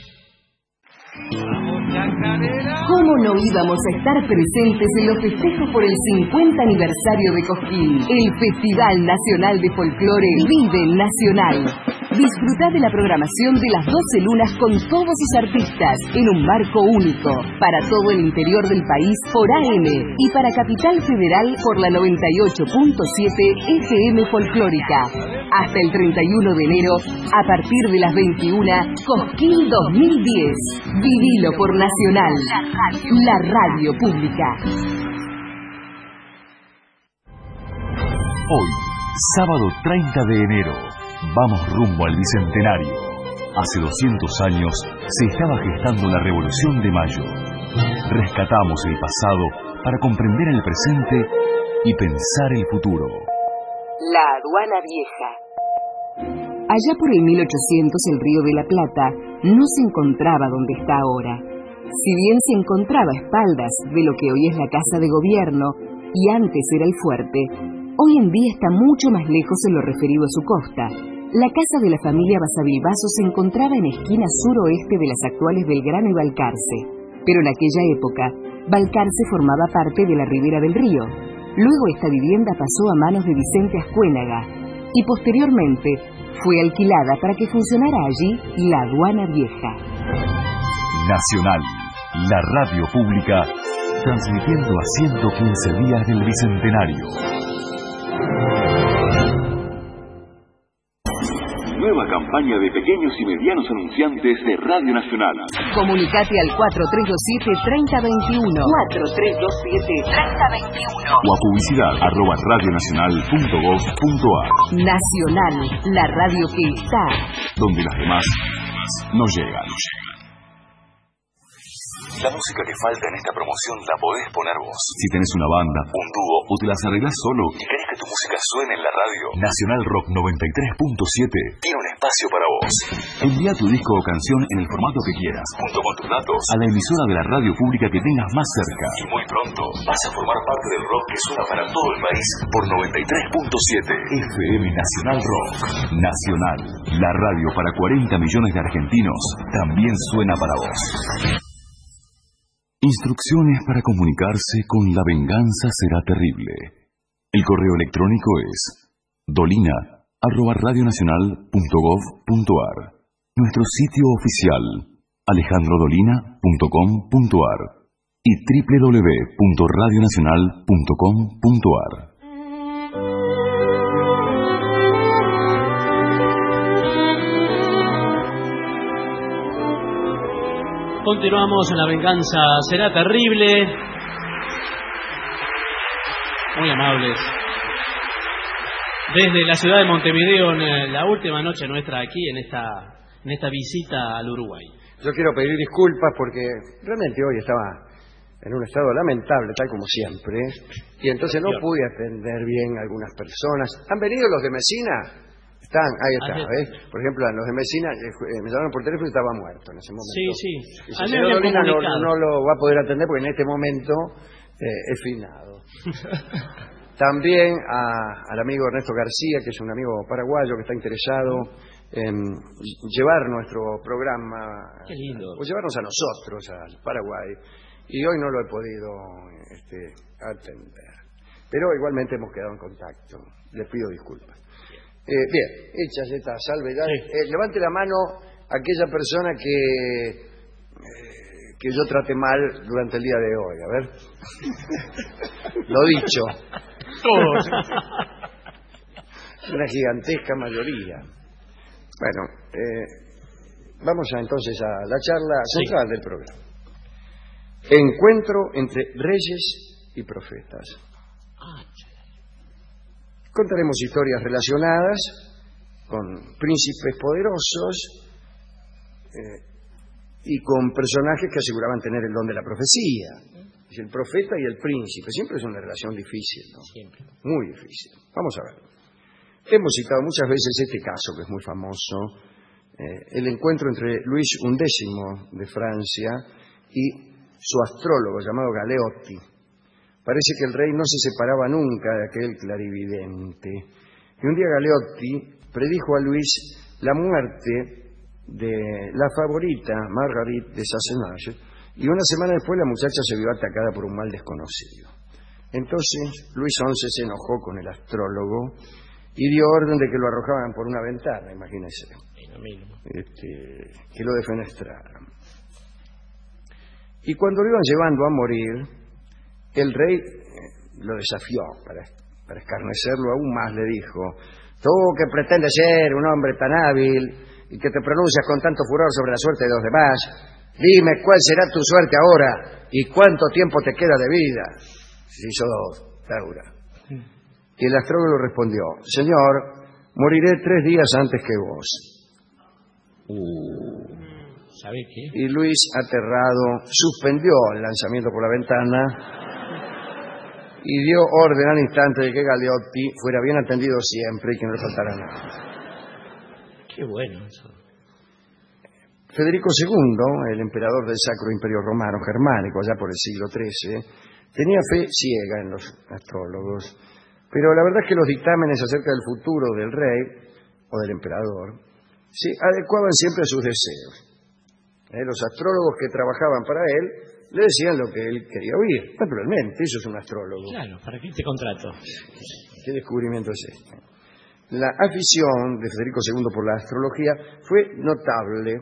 ¿Cómo no íbamos a estar presentes en los festejos por el cincuenta aniversario de Cosquín? El Festival Nacional de Folclore vive en Nacional. Disfrutá de la programación de las doce lunas con todos sus artistas en un marco único. Para todo el interior del país por A M y para Capital Federal por la noventa y ocho punto siete F M Folclórica. Hasta el treinta y uno de enero, a partir de las veintiuna, Cosquín dos mil diez. Vivilo por Nacional, la radio pública. Hoy, sábado treinta de enero, vamos rumbo al Bicentenario. Hace doscientos años se estaba gestando la Revolución de Mayo. Rescatamos el pasado para comprender el presente y pensar el futuro. La Aduana Vieja. Allá por el mil ochocientos el Río de la Plata no se encontraba donde está ahora. Si bien se encontraba a espaldas de lo que hoy es la Casa de Gobierno y antes era el fuerte, hoy en día está mucho más lejos en lo referido a su costa. La casa de la familia Basavilbaso se encontraba en esquina suroeste de las actuales Belgrano y Balcarce, pero en aquella época, Balcarce formaba parte de la ribera del río. Luego esta vivienda pasó a manos de Vicente Ascuénaga y posteriormente fue alquilada para que funcionara allí la Aduana Vieja. Nacional, la radio pública, transmitiendo a ciento quince días del Bicentenario. Nueva campaña de pequeños y medianos anunciantes de Radio Nacional. Comunicate al cuatro tres dos siete, tres cero dos uno. cuatro tres dos siete, tres cero dos uno. O a publicidad arroba radionacional punto gov punto a r. Nacional, la radio que está donde las demás no llegan. La música que falta en esta promoción la podés poner vos. Si tenés una banda, Un dúo o te las arreglás solo, y querés que tu tu música suene en la radio, Nacional Rock noventa y tres punto siete tiene un espacio para vos. Envía tu disco o canción en el formato que quieras, junto con tus datos, a la emisora de la radio pública que tengas más cerca. Y muy pronto vas a formar parte del rock que suena para todo el país por noventa y tres punto siete F M Nacional Rock. Nacional, la radio para cuarenta millones de argentinos, también suena para vos. Instrucciones para comunicarse con La Venganza Será Terrible. El correo electrónico es dolina arroba radionacional punto gov punto ar. Nuestro sitio oficial alejandro dolina punto com punto ar y doble u doble u doble u punto radionacional punto com punto ar. Continuamos en La Venganza Será Terrible. Muy amables. Desde la ciudad de Montevideo, en la última noche nuestra aquí, en esta, en esta visita al Uruguay. Yo quiero pedir disculpas porque realmente hoy estaba en un estado lamentable, tal como siempre, y entonces no pude atender bien a algunas personas. ¿Han venido los de Mesina? Están, ahí está, ¿ves? Por ejemplo, los de Mesina eh, me llamaron por teléfono y estaba muerto en ese momento. Sí, sí. Y el señor Dolina no, no lo va a poder atender porque en este momento eh, es finado. También a, al amigo Ernesto García, que es un amigo paraguayo que está interesado en llevar nuestro programa, Qué lindo. o llevarnos a nosotros, al Paraguay, y hoy no lo he podido este, atender. Pero igualmente hemos quedado en contacto. Les pido disculpas. Eh, bien, hechas estas salvedades, sí. eh, levante la mano aquella persona que eh, que yo trate mal durante el día de hoy, a ver. Lo dicho. Todos. Una gigantesca mayoría. Bueno, eh, vamos a, entonces a la charla central sí. del programa. Encuentro entre reyes y profetas. Contaremos historias relacionadas con príncipes poderosos eh, y con personajes que aseguraban tener el don de la profecía. Es el profeta y el príncipe. Siempre es una relación difícil, ¿no? Siempre. Muy difícil. Vamos a ver. Hemos citado muchas veces este caso que es muy famoso, eh, el encuentro entre Luis undécimo de Francia y su astrólogo llamado Galeotti. Parece que el rey no se separaba nunca de aquel clarividente. Y un día Galeotti predijo a Luis la muerte de la favorita Marguerite de Sassenage, y una semana después la muchacha se vio atacada por un mal desconocido. Entonces Luis once se enojó con el astrólogo y dio orden de que lo arrojaban por una ventana, imagínense, este, que lo defenestraran. Y cuando lo iban llevando a morir, el rey lo desafió para, para escarnecerlo aún más. Le dijo: tú que pretendes ser un hombre tan hábil y que te pronuncias con tanto furor sobre la suerte de los demás, dime cuál será tu suerte ahora y cuánto tiempo te queda de vida. Se hizo taura. Y el astrólogo respondió: señor, moriré tres días antes que vos. Uh, ¿Sabe qué? Y Luis, aterrado, suspendió el lanzamiento por la ventana y dio orden al instante de que Galeotti fuera bien atendido siempre y que no le faltara nada. Qué bueno eso. Federico segundo, el emperador del Sacro Imperio Romano Germánico, allá por el siglo trece, tenía fe ciega en los astrólogos, pero la verdad es que los dictámenes acerca del futuro del rey o del emperador se adecuaban siempre a sus deseos. ¿Eh? Los astrólogos que trabajaban para él le decían lo que él quería oír. Naturalmente, eso es un astrólogo. Claro, ¿para qué te contrato? ¿Qué descubrimiento es este? La afición de Federico segundo por la astrología fue notable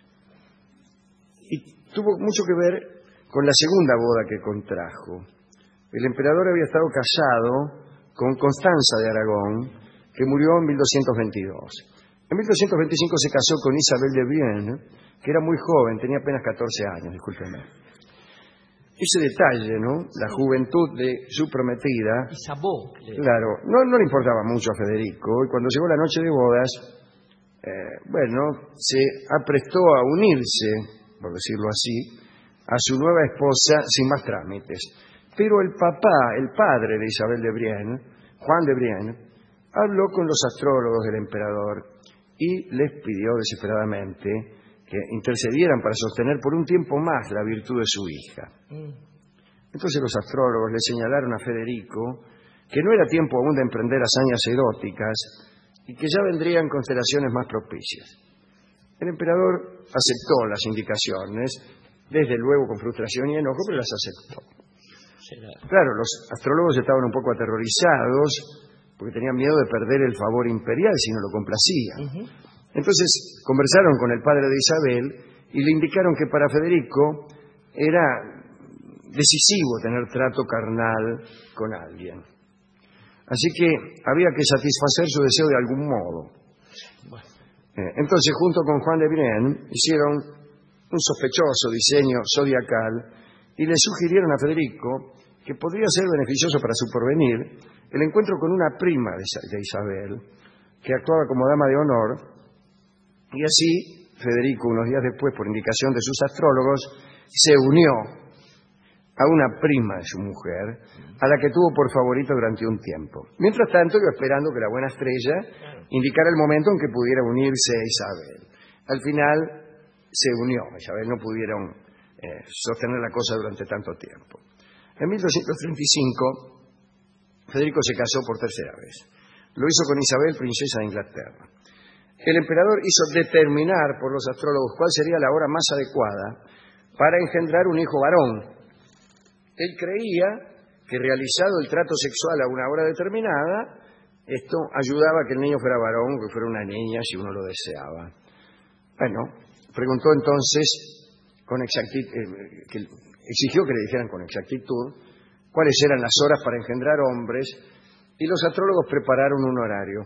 y tuvo mucho que ver con la segunda boda que contrajo. El emperador había estado casado con Constanza de Aragón, que murió en mil doscientos veintidós. En mil doscientos veinticinco se casó con Isabel de Vienne, que era muy joven, tenía apenas catorce años, discúlpenme. Ese detalle, ¿no? La juventud de su prometida. Isabó. Claro, no, no le importaba mucho a Federico, y cuando llegó la noche de bodas, eh, bueno, se aprestó a unirse, por decirlo así, a su nueva esposa sin más trámites. Pero el papá, el padre de Isabel de Brienne, Juan de Brienne, habló con los astrólogos del emperador y les pidió desesperadamente que intercedieran para sostener por un tiempo más la virtud de su hija. Entonces los astrólogos le señalaron a Federico que no era tiempo aún de emprender hazañas eróticas y que ya vendrían constelaciones más propicias. El emperador aceptó las indicaciones, desde luego con frustración y enojo, pero las aceptó. Claro, los astrólogos estaban un poco aterrorizados porque tenían miedo de perder el favor imperial si no lo complacían. Uh-huh. Entonces conversaron con el padre de Isabel y le indicaron que para Federico era decisivo tener trato carnal con alguien. Así que había que satisfacer su deseo de algún modo. Bueno. Eh, entonces, junto con Juan de Brienne, hicieron un sospechoso diseño zodiacal y le sugirieron a Federico que podría ser beneficioso para su porvenir el encuentro con una prima de Isabel, que actuaba como dama de honor, y así Federico, unos días después, por indicación de sus astrólogos, se unió a una prima de su mujer, a la que tuvo por favorito durante un tiempo. Mientras tanto, iba esperando que la buena estrella indicara el momento en que pudiera unirse a Isabel. Al final, se unió. Isabel no pudieron eh, sostener la cosa durante tanto tiempo. En mil doscientos treinta y cinco, Federico se casó por tercera vez. Lo hizo con Isabel, princesa de Inglaterra. El emperador hizo determinar por los astrólogos cuál sería la hora más adecuada para engendrar un hijo varón. Él creía que realizado el trato sexual a una hora determinada, esto ayudaba a que el niño fuera varón o que fuera una niña si uno lo deseaba. Bueno, preguntó entonces con exactitud, eh, que exigió que le dijeran con exactitud cuáles eran las horas para engendrar hombres y los astrólogos prepararon un horario.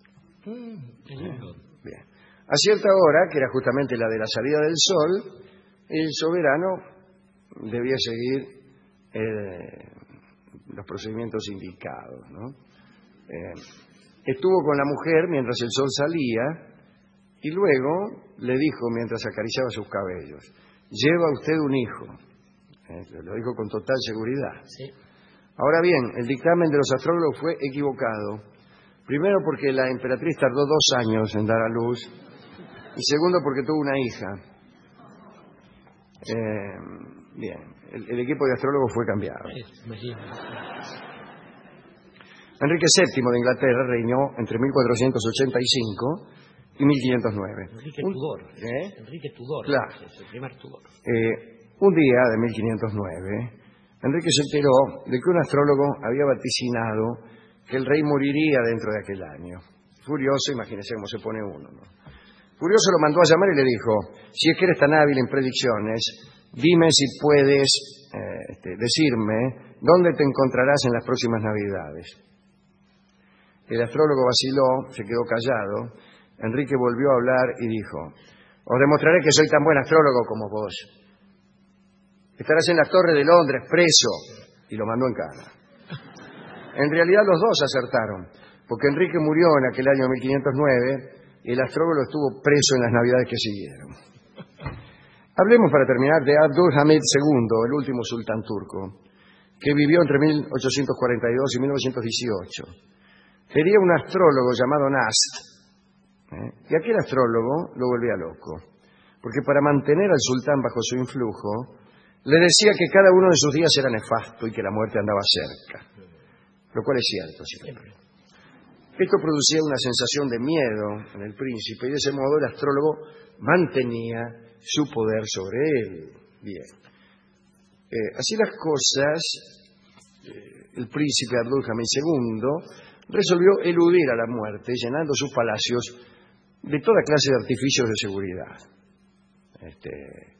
Bien. A cierta hora, que era justamente la de la salida del sol, el soberano debía seguir eh, los procedimientos indicados, ¿no? Eh, estuvo con la mujer mientras el sol salía y luego le dijo mientras acariciaba sus cabellos: lleva usted un hijo. Eh, lo dijo con total seguridad. Sí. Ahora bien, el dictamen de los astrólogos fue equivocado. Primero porque la emperatriz tardó dos años en dar a luz y segundo porque tuvo una hija. Eh, bien, el, el equipo de astrólogos fue cambiado. Enrique séptimo de Inglaterra reinó entre mil cuatrocientos ochenta y cinco y mil quinientos nueve. Enrique Tudor. ¿Eh? Enrique Tudor. Claro. Es el primer Tudor. Eh, un día de mil quinientos nueve, Enrique se enteró de que un astrólogo había vaticinado que el rey moriría dentro de aquel año. Furioso, imagínese cómo se pone uno, ¿no? Furioso lo mandó a llamar y le dijo: si es que eres tan hábil en predicciones, dime si puedes eh, este, decirme dónde te encontrarás en las próximas Navidades. El astrólogo vaciló, se quedó callado. Enrique volvió a hablar y dijo: os demostraré que soy tan buen astrólogo como vos. Estarás en las torres de Londres, preso. Y lo mandó en cana. En realidad los dos acertaron, porque Enrique murió en aquel año mil quinientos nueve y el astrólogo estuvo preso en las Navidades que siguieron. Hablemos para terminar de Abdülhamid segundo, el último sultán turco, que vivió entre mil ochocientos cuarenta y dos y mil novecientos dieciocho. Tenía un astrólogo llamado Nast, ¿eh? y aquel astrólogo lo volvía loco, porque para mantener al sultán bajo su influjo, le decía que cada uno de sus días era nefasto y que la muerte andaba cerca. Lo cual es cierto, siempre. Esto producía una sensación de miedo en el príncipe y de ese modo el astrólogo mantenía su poder sobre él. Bien. Eh, así las cosas, eh, el príncipe Abdülhamid segundo resolvió eludir a la muerte llenando sus palacios de toda clase de artificios de seguridad. Este,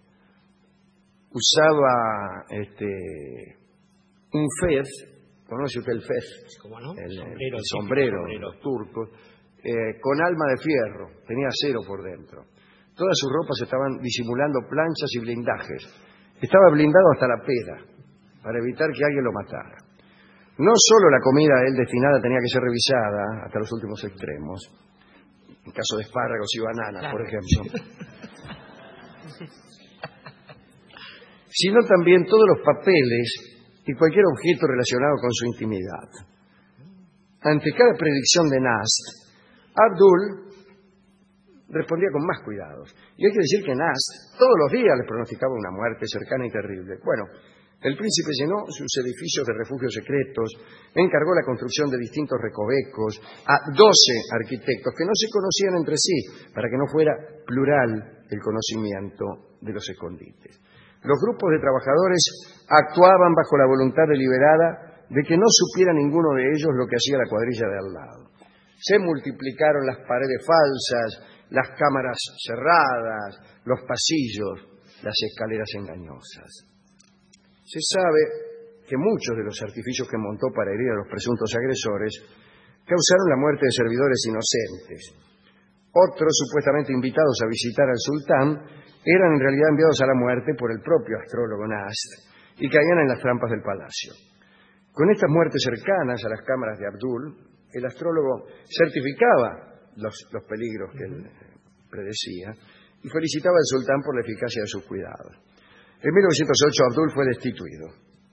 usaba este, un fez. ¿Conoce usted el fez? ¿Cómo no? El sombrero, el sombrero, sombrero. los turcos, eh, con alma de fierro, tenía acero por dentro. Todas sus ropas estaban disimulando planchas y blindajes. Estaba blindado hasta la pera, para evitar que alguien lo matara. No solo la comida a él destinada tenía que ser revisada hasta los últimos extremos, en caso de espárragos y bananas, claro, por ejemplo, sino también todos los papeles y cualquier objeto relacionado con su intimidad. Ante cada predicción de Nast, Abdul respondía con más cuidados. Y hay que decir que Nast todos los días les pronosticaba una muerte cercana y terrible. Bueno, el príncipe llenó sus edificios de refugios secretos, encargó la construcción de distintos recovecos a doce arquitectos que no se conocían entre sí, para que no fuera plural el conocimiento de los escondites. Los grupos de trabajadores actuaban bajo la voluntad deliberada de que no supiera ninguno de ellos lo que hacía la cuadrilla de al lado. Se multiplicaron las paredes falsas, las cámaras cerradas, los pasillos, las escaleras engañosas. Se sabe que muchos de los artificios que montó para herir a los presuntos agresores causaron la muerte de servidores inocentes. Otros, supuestamente invitados a visitar al sultán, eran en realidad enviados a la muerte por el propio astrólogo Nast y caían en las trampas del palacio. Con estas muertes cercanas a las cámaras de Abdul, el astrólogo certificaba los, los peligros que él predecía y felicitaba al sultán por la eficacia de sus cuidados. En mil novecientos ocho Abdul fue destituido.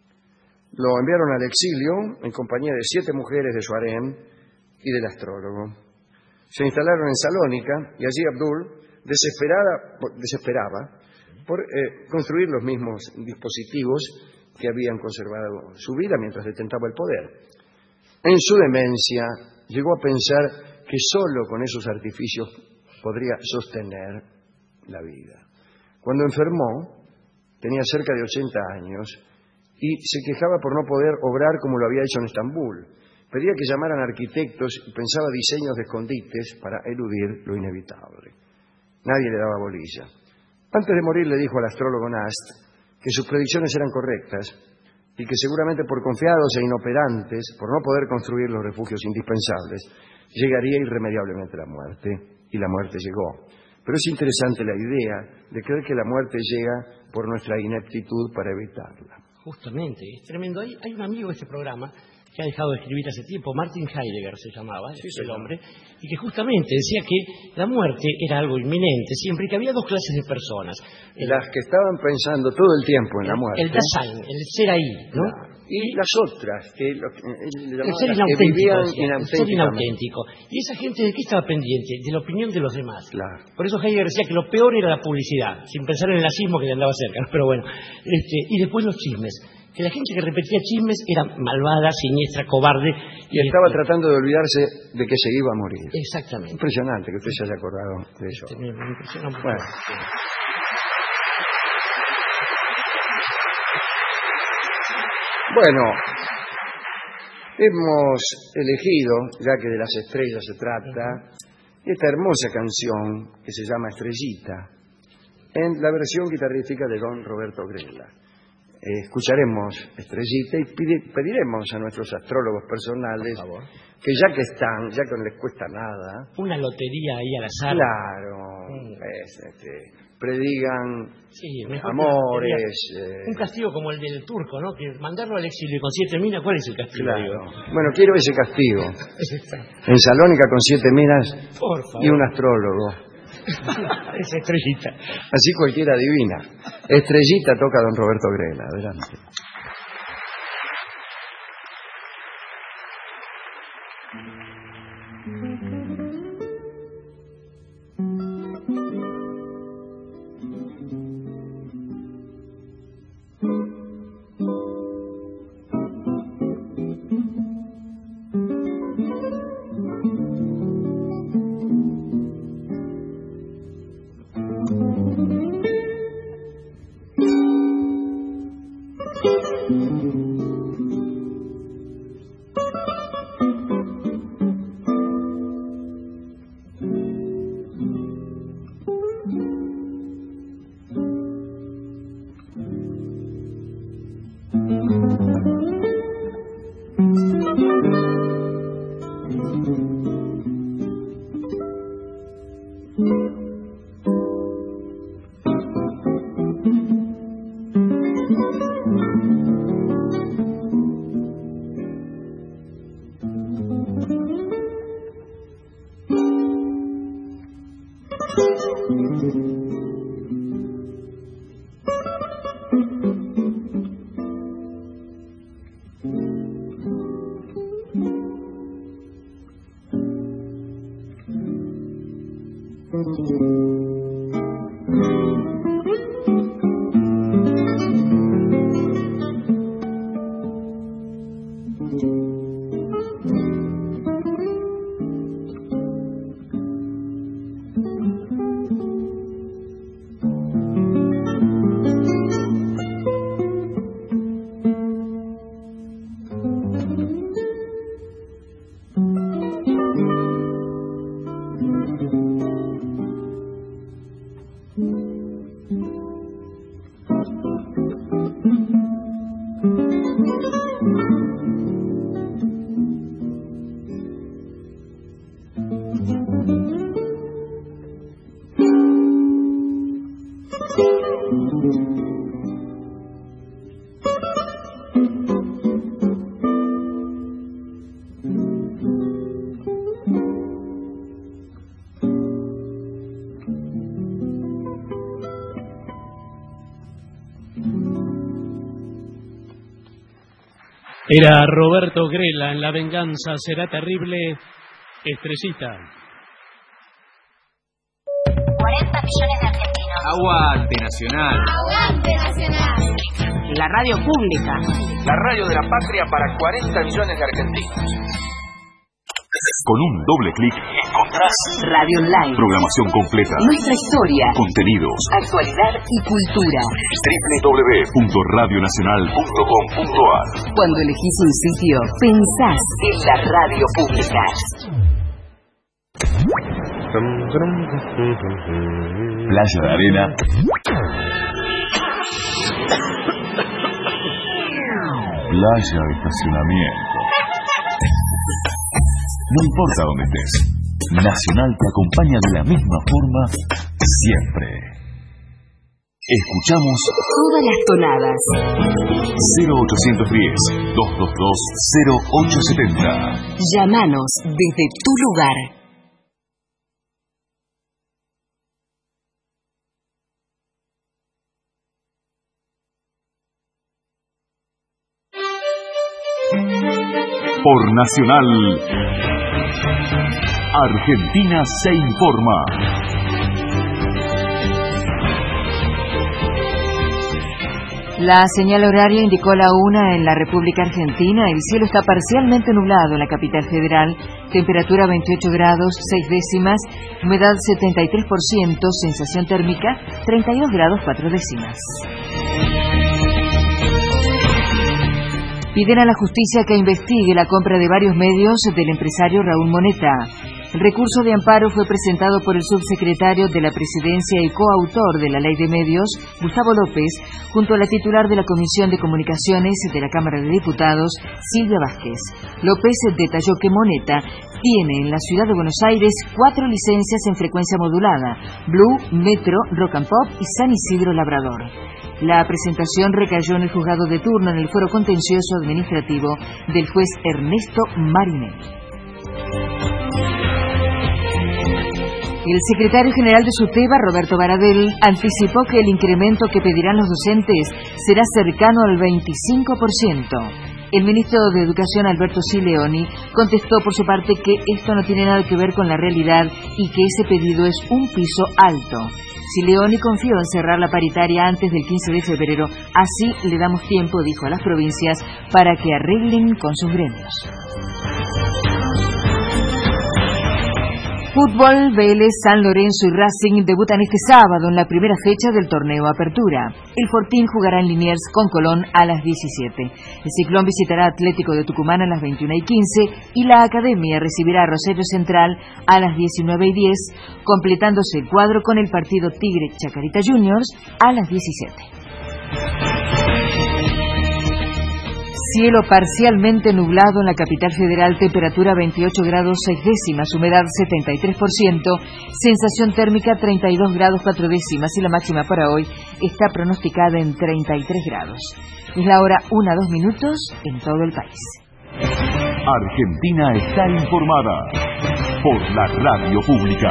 Lo enviaron al exilio en compañía de siete mujeres de su harén y del astrólogo. Se instalaron en Salónica y allí Abdul desesperada, desesperaba por eh, construir los mismos dispositivos que habían conservado su vida mientras detentaba el poder. En su demencia llegó a pensar que solo con esos artificios podría sostener la vida. Cuando enfermó, tenía cerca de ochenta años y se quejaba por no poder obrar como lo había hecho en Estambul. Pedía que llamaran arquitectos y pensaba diseños de escondites para eludir lo inevitable. Nadie le daba bolilla. Antes de morir le dijo al astrólogo Nast que sus predicciones eran correctas y que seguramente por confiados e inoperantes, por no poder construir los refugios indispensables, llegaría irremediablemente la muerte, y la muerte llegó. Pero es interesante la idea de creer que la muerte llega por nuestra ineptitud para evitarla. Justamente, es tremendo. Hay, hay un amigo de este programa que ha dejado de escribir hace tiempo, Martin Heidegger se llamaba, sí, el hombre, y que justamente decía que la muerte era algo inminente siempre y que había dos clases de personas. Las que estaban pensando todo el tiempo en el, la muerte. El Dasein, el ser ahí, ¿no? Claro. Y las otras, que, lo, el, el ser que vivían el ser inauténtico. Y esa gente, ¿de qué estaba pendiente? De la opinión de los demás. Claro. Por eso Heidegger decía que lo peor era la publicidad, sin pensar en el nazismo que le andaba cerca, ¿no? Pero bueno, este, y después los chismes. Que la gente que repetía chismes era malvada, siniestra, cobarde. Y estaba tratando de olvidarse de que se iba a morir. Exactamente. Impresionante que usted se haya acordado de eso. Este, me, me impresiona mucho. Bueno. Bueno, hemos elegido, ya que de las estrellas se trata, esta hermosa canción que se llama Estrellita, en la versión guitarrística de don Roberto Grela. Eh, escucharemos Estrellita y pide, pediremos a nuestros astrólogos personales que ya que están, ya que no les cuesta nada, una lotería ahí al azar. Claro, mm. es, este, predigan sí, amores. Eh... Un castigo como el del turco, ¿no? Que mandarlo al exilio con siete minas, ¿cuál es el castigo? Claro. Bueno, quiero ese castigo. En Salónica con siete minas Por favor. Y un astrólogo. Es Estrellita. Así cualquiera adivina. Estrellita toca don Roberto Grela. Adelante. Era Roberto Grela en La venganza será terrible, Estrellita. cuarenta millones de argentinos. Aguante Nacional. Aguante Nacional. La radio pública. La radio de la patria para cuarenta millones de argentinos. Con un doble clic encontrás Radio Online. Programación completa. Nuestra historia. Contenidos. Actualidad y cultura. doble u doble u doble u punto radio nacional punto com punto a r. Cuando elegís un sitio, pensás en la radio pública. Playa de arena. Playa de estacionamiento. No importa dónde estés, Nacional te acompaña de la misma forma siempre. Escuchamos todas las tonadas. cero ochocientos diez, doscientos veintidós, cero ocho setenta. Llámanos desde tu lugar. Por Nacional, Argentina se informa. La señal horaria indicó la una en la República Argentina. El cielo está parcialmente nublado en la capital federal. Temperatura veintiocho grados, seis décimas. Humedad setenta y tres por ciento. Sensación térmica treinta y dos grados, cuatro décimas. Piden a la justicia que investigue la compra de varios medios del empresario Raúl Moneta. El recurso de amparo fue presentado por el subsecretario de la Presidencia y coautor de la Ley de Medios, Gustavo López, junto a la titular de la Comisión de Comunicaciones de la Cámara de Diputados, Silvia Vázquez. López detalló que Moneta tiene en la ciudad de Buenos Aires cuatro licencias en frecuencia modulada: Blue, Metro, Rock and Pop y San Isidro Labrador. La presentación recayó en el juzgado de turno en el foro contencioso administrativo del juez Ernesto Marinelli. El secretario general de SUTEBA, Roberto Baradel, anticipó que el incremento que pedirán los docentes será cercano al veinticinco por ciento. El ministro de Educación, Alberto Sileoni, contestó por su parte que esto no tiene nada que ver con la realidad y que ese pedido es un piso alto. Sileoni confió en cerrar la paritaria antes del quince de febrero, así le damos tiempo, dijo a las provincias, para que arreglen con sus gremios. Fútbol, Vélez, San Lorenzo y Racing debutan este sábado en la primera fecha del torneo Apertura. El Fortín jugará en Liniers con Colón a las diecisiete. El Ciclón visitará Atlético de Tucumán a las veintiuna y quince y la Academia recibirá a Rosario Central a las diecinueve y diez, completándose el cuadro con el partido Tigre Chacarita Juniors a las diecisiete. Cielo parcialmente nublado en la capital federal, temperatura veintiocho grados seis décimas, humedad setenta y tres por ciento, sensación térmica treinta y dos grados cuatro décimas y la máxima para hoy está pronosticada en treinta y tres grados. Es la hora una a dos minutos en todo el país. Argentina está informada por la radio pública.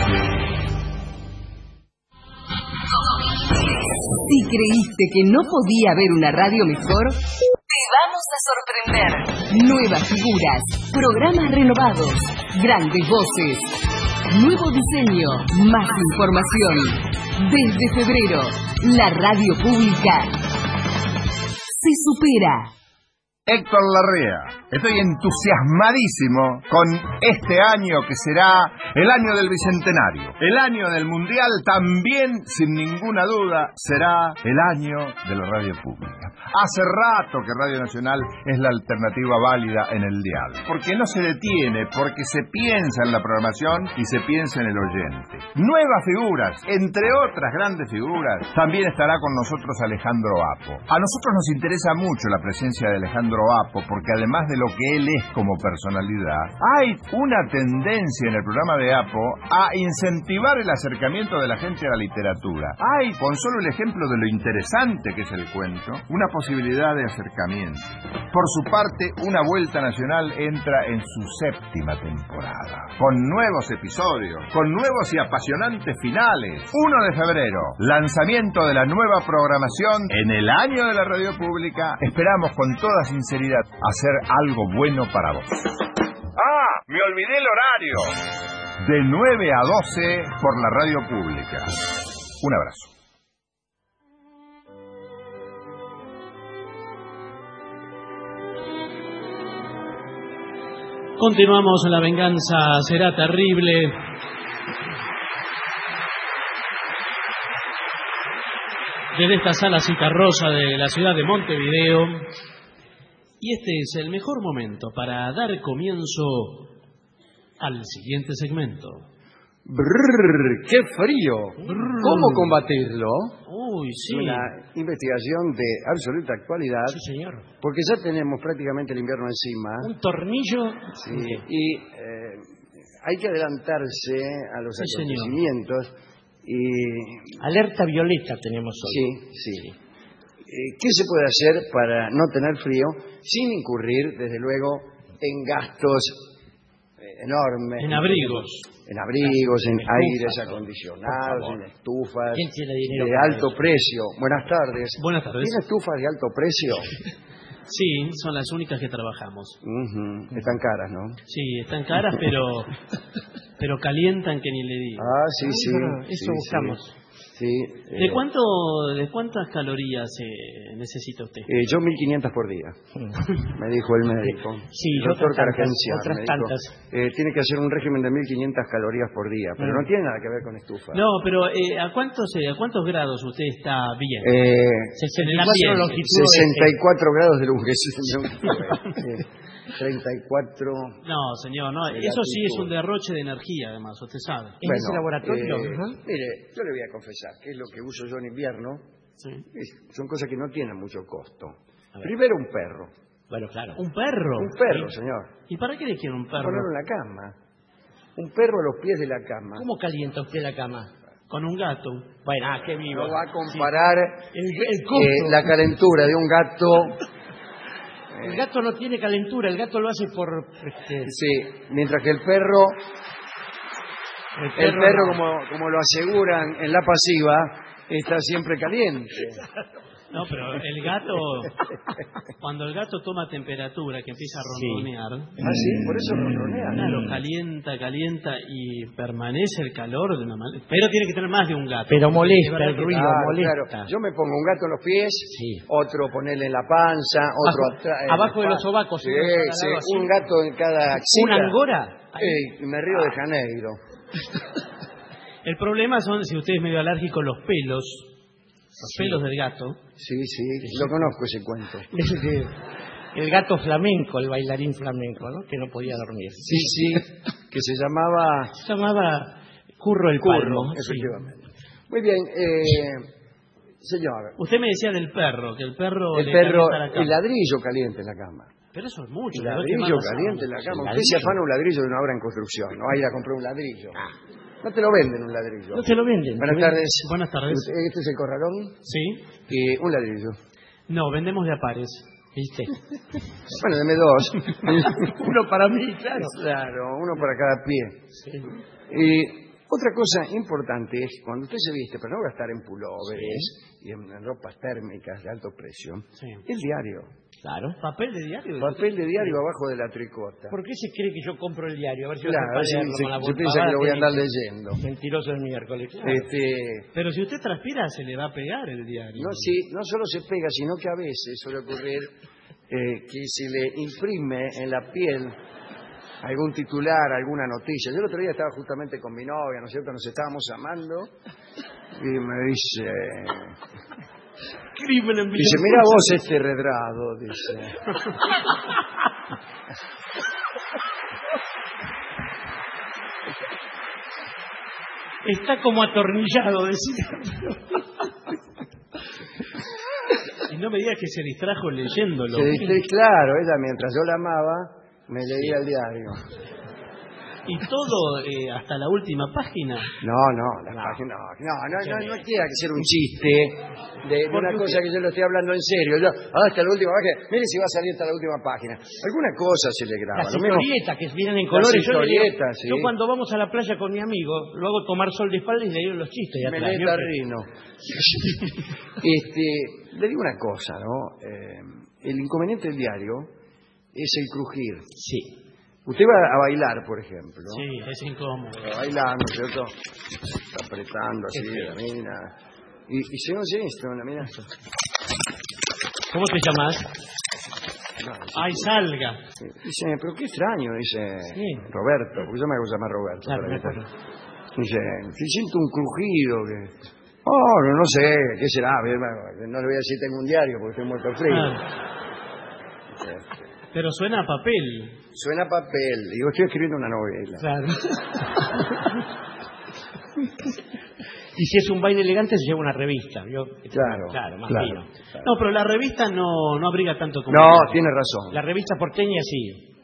Si creíste que no podía haber una radio mejor, te vamos a sorprender. Nuevas figuras, programas renovados, grandes voces, nuevo diseño, más información. Desde febrero, la radio pública se supera. Héctor Larrea, estoy entusiasmadísimo con este año que será el año del Bicentenario. El año del Mundial también, sin ninguna duda, será el año de la radio pública. Hace rato que Radio Nacional es la alternativa válida en el dial, porque no se detiene, porque se piensa en la programación y se piensa en el oyente. Nuevas figuras, entre otras grandes figuras, también estará con nosotros Alejandro Apo. A nosotros nos interesa mucho la presencia de Alejandro Alejandro Apo, porque además de lo que él es como personalidad, hay una tendencia en el programa de Apo a incentivar el acercamiento de la gente a la literatura. Hay, con solo el ejemplo de lo interesante que es el cuento, una posibilidad de acercamiento. Por su parte, Una Vuelta Nacional entra en su séptima temporada, con nuevos episodios, con nuevos y apasionantes finales. primero de febrero, lanzamiento de la nueva programación en el año de la radio pública. Esperamos con toda sinceridad hacer algo bueno para vos. ¡Ah! Me olvidé el horario. De nueve a doce por la radio pública. Un abrazo. Continuamos, La Venganza Será Terrible. Desde esta sala citarrosa de la ciudad de Montevideo. Y este es el mejor momento para dar comienzo al siguiente segmento. Brrr, ¡qué frío! Brrr. ¿Cómo combatirlo? Uy, sí. Una investigación de absoluta actualidad. Sí, señor. Porque ya tenemos prácticamente el invierno encima. Un tornillo. Sí, y eh, hay que adelantarse a los Sí, acontecimientos. Y alerta violeta tenemos hoy. Sí, sí. sí. Eh, ¿Qué se puede hacer para no tener frío sin incurrir, desde luego, en gastos eh, enormes? En abrigos. En abrigos, en, en aires estufas, acondicionados, en estufas ¿Quién tiene dinero de para alto eso? precio. Buenas tardes. Buenas tardes. ¿Tiene estufas de alto precio? Sí, son las únicas que trabajamos. Uh-huh. Están caras, ¿no? Sí, están caras, pero pero calientan que ni le digo. Ah, sí, sí. Eso sí, buscamos. Sí. Sí, ¿De eh, cuánto, de cuántas calorías eh, necesita usted? Eh, yo mil quinientas por día, me dijo el médico. Sí, el doctor otras tantas, Cargencia otras me dijo, tantas. eh, tiene que hacer un régimen de mil quinientas calorías por día, pero Mm. no tiene nada que ver con estufa. No, pero eh, ¿a cuántos eh, a cuántos grados usted está bien? Eh, En el ambiente. sesenta y cuatro grados de longitud. treinta y cuatro. No, señor, no. de Eso sí es latitud. un derroche de energía, además, usted sabe. ¿En ese laboratorio? eh, Ajá. Mire, yo le voy a confesar que es lo que uso yo en invierno. Sí. Es- son cosas que no tienen mucho costo. A ver. Primero un perro. Bueno, claro. ¿Un perro? Un perro, ¿Sí? señor. ¿Y para qué le quiere un perro? Ponerlo en la cama. Un perro a los pies de la cama. ¿Cómo calienta usted la cama? Con un gato. Bueno, ah, qué vivo. No va a comparar El, el costo. eh, la calentura de un gato. El gato no tiene calentura, el gato lo hace por... Este, Sí, mientras que el perro, el el perro, perro no. como, como lo aseguran en la pasiva, está siempre caliente. No, pero el gato, cuando el gato toma temperatura, que empieza a Sí. ronronear, Ah, sí, por eso ronronea. claro, calienta, calienta y permanece el calor de una manera. Pero tiene que tener más de un gato. Pero porque molesta es verdad el que- ruido. Claro, molesta. claro. Yo me pongo un gato en los pies, Sí. otro ponerle en la panza, otro Abajo- atrás. en abajo la de los espalda. sobacos, Sí, uno de cada sí, lado, así. un gato en cada axila. ¿Una angora? Ey, me río de Janeiro. El problema son si usted es medio alérgico a los pelos, los Sí. pelos del gato. Sí, sí, lo conozco ese cuento. Es que el gato flamenco, el bailarín flamenco, ¿no? Que no podía dormir. Sí, sí, que se llamaba Se llamaba Curro el Curro, Palmo. efectivamente. Muy bien, eh, señor. Usted me decía del perro, que el perro El le perro, calienta la cama. el ladrillo caliente en la cama. Pero eso es mucho. El ¿no? ladrillo Te manda caliente en la sábados. cama. El Usted se ladrillo. afana un ladrillo de una obra en construcción. No va a ir a comprar un ladrillo. No te lo venden un ladrillo. No te lo venden. Buenas te tardes. Buenas tardes. Este es el corralón. Sí. Y un ladrillo. No, vendemos de a pares. ¿Viste? Bueno, deme dos. Uno para mí, claro. Claro, uno para cada pie. Sí. Y otra cosa importante es que cuando usted se viste, pero no va a estar en pulóveres y en, en ropas térmicas de alto precio, Sí. el diario. Claro. ¿Papel de diario? Papel de diario abajo de la tricota. ¿Por qué se cree que yo compro el diario? A ver si Claro, lo sí, leerlo sí, con la se voz piensa que pavada lo voy a tiene andar que- leyendo. Mentiroso el miércoles. Claro. Este, Pero si usted transpira, se le va a pegar el diario. no, sí, no solo se pega, sino que a veces suele ocurrir eh, que se le imprime en la piel algún titular, alguna noticia. Yo el otro día estaba justamente con mi novia, ¿no es cierto? Nos estábamos amando y me dice... Crimen en Dice, mira vos este redrado, dice. Está como atornillado, decía. no me digas que se distrajo leyéndolo. Se distra- claro, ella mientras yo la amaba, me leía el diario. Y todo eh, hasta la última página. No, no, la página, no, no, no, no, no tiene que ser un chiste de, de una cosa que yo lo estoy hablando en serio. Yo, ah, hasta la última página, mire si va a salir hasta la última página. Alguna cosa se le graba. Las Lo mismo- historietas que vienen en colores. Las Yo, le digo- historietas, sí. yo cuando vamos a la playa con mi amigo, lo hago tomar sol de espalda y le digo los chistes. de atrás. Meleta Yo- Rino. este, le digo una cosa, ¿no? Eh, el inconveniente del diario es el crujir. Sí. Usted va a bailar, por ejemplo. Sí, es incómodo. Va bailando, ¿cierto? Está apretando así Sí. la mina. Y, y se oye esto, la mina. ¿Cómo te llamas? No, dice, ¡Ay, salga! dice, pero qué extraño, dice Sí. Roberto, porque yo me hago llamar Roberto. Claro, para me evitar. acuerdo. Dice, si siento un crujido que... Oh, no, no sé, ¿qué será? No le voy a decir tengo un diario porque estoy muerto de frío. Ah, Este, pero suena a papel. Suena a papel. Digo, estoy escribiendo una novela. Claro. Y si es un baile elegante, se lleva una revista. ¿Vio? Claro, Claro, más claro, fino. claro. No, pero la revista no, no abriga tanto como... No, tiene razón. La revista porteña sí.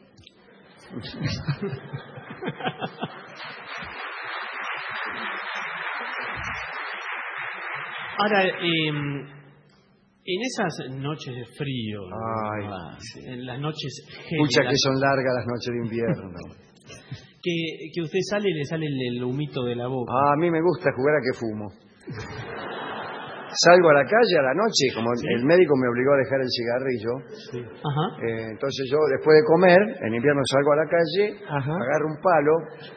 Ahora, eh, en esas noches de frío, Ay, ah, en las noches Pucha gélidas, que son largas las noches de invierno. que, que usted sale y le sale el, el humito de la boca. Ah, a mí me gusta jugar a que fumo. Salgo a la calle a la noche, como el médico me obligó a dejar el cigarrillo. Sí. Ajá. Eh, entonces yo, después de comer, en invierno salgo a la calle, Ajá. agarro un palo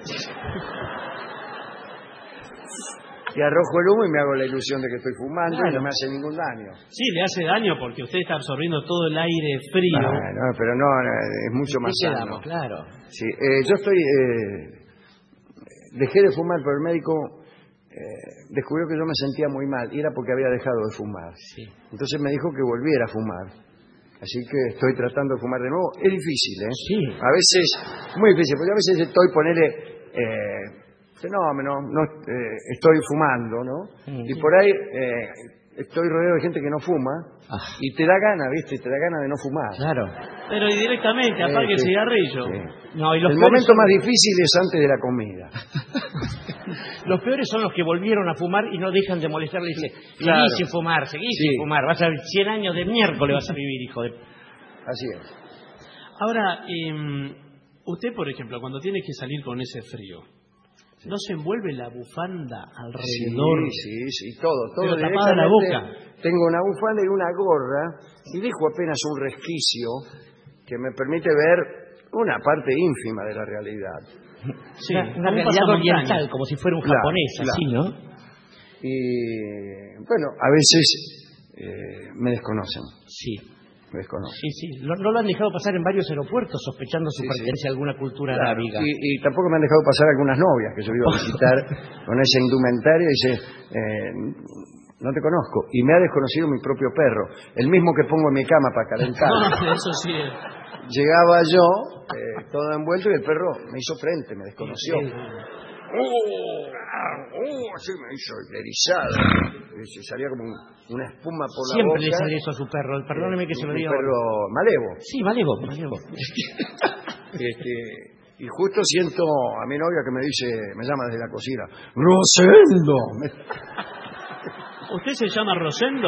y arrojo el humo y me hago la ilusión de que estoy fumando y Claro. no me hace ningún daño. Sí, le hace daño porque usted está absorbiendo todo el aire frío. Ah, no, pero no, no, es mucho más ¿Qué sano. quedamos? Claro. Sí, eh, yo estoy... eh, dejé de fumar, pero el médico eh, descubrió que yo me sentía muy mal y era porque había dejado de fumar. Sí. Entonces me dijo que volviera a fumar. Así que estoy tratando de fumar de nuevo. Es difícil, ¿eh? Sí. A veces, muy difícil, porque a veces estoy, ponele, eh, fenómeno, no, eh, estoy fumando, ¿no? Mm. Y por ahí eh, estoy rodeado de gente que no fuma Ah. y te da gana, ¿viste? Te da gana de no fumar. Claro. Pero y directamente, apague el sí, cigarrillo. sí. No, y los El peores momento son- más difícil es antes de la comida. Los peores son los que volvieron a fumar y no dejan de molestarle. Dice, seguí Claro. sin fumar, seguí Sí. sin fumar. Vas a ver cien años de miércoles vas a vivir, hijo de... Así es. Ahora, eh, usted, por ejemplo, cuando tiene que salir con ese frío, ¿no se envuelve la bufanda alrededor? Sí, sí, sí, todo, todo. Pero tapada la directamente. boca. Tengo una bufanda y una gorra y dejo apenas un resquicio que me permite ver una parte ínfima de la realidad. Sí, una una como un realidad pasamontaña. oriental, como si fuera un Claro, japonés, claro. así, ¿no? Y bueno, a veces eh, me desconocen, Sí. me desconocen. Sí, sí. Lo- no lo han dejado pasar en varios aeropuertos sospechando su Sí, sí. pertenencia a alguna cultura Claro, arábiga. y, y tampoco me han dejado pasar algunas novias que yo iba a visitar con esa indumentaria y dice, eh, no te conozco. Y me ha desconocido mi propio perro, el mismo que pongo en mi cama para calentar. No, eso sí. es- Llegaba yo, eh, todo envuelto, y el perro me hizo frente, me desconoció. sí, sí. ¡Oh! ¡Oh! Así me hizo erizado. Y se salía como un- una espuma por la Siempre boca. le sale eso a su perro. Perdóneme que se lo Un diga. perro malevo. Sí, malevo, malevo. Este, y justo siento a mi novia que me dice, me llama desde la cocina, ¡Rosendo! Me- ¿Usted se llama Rosendo?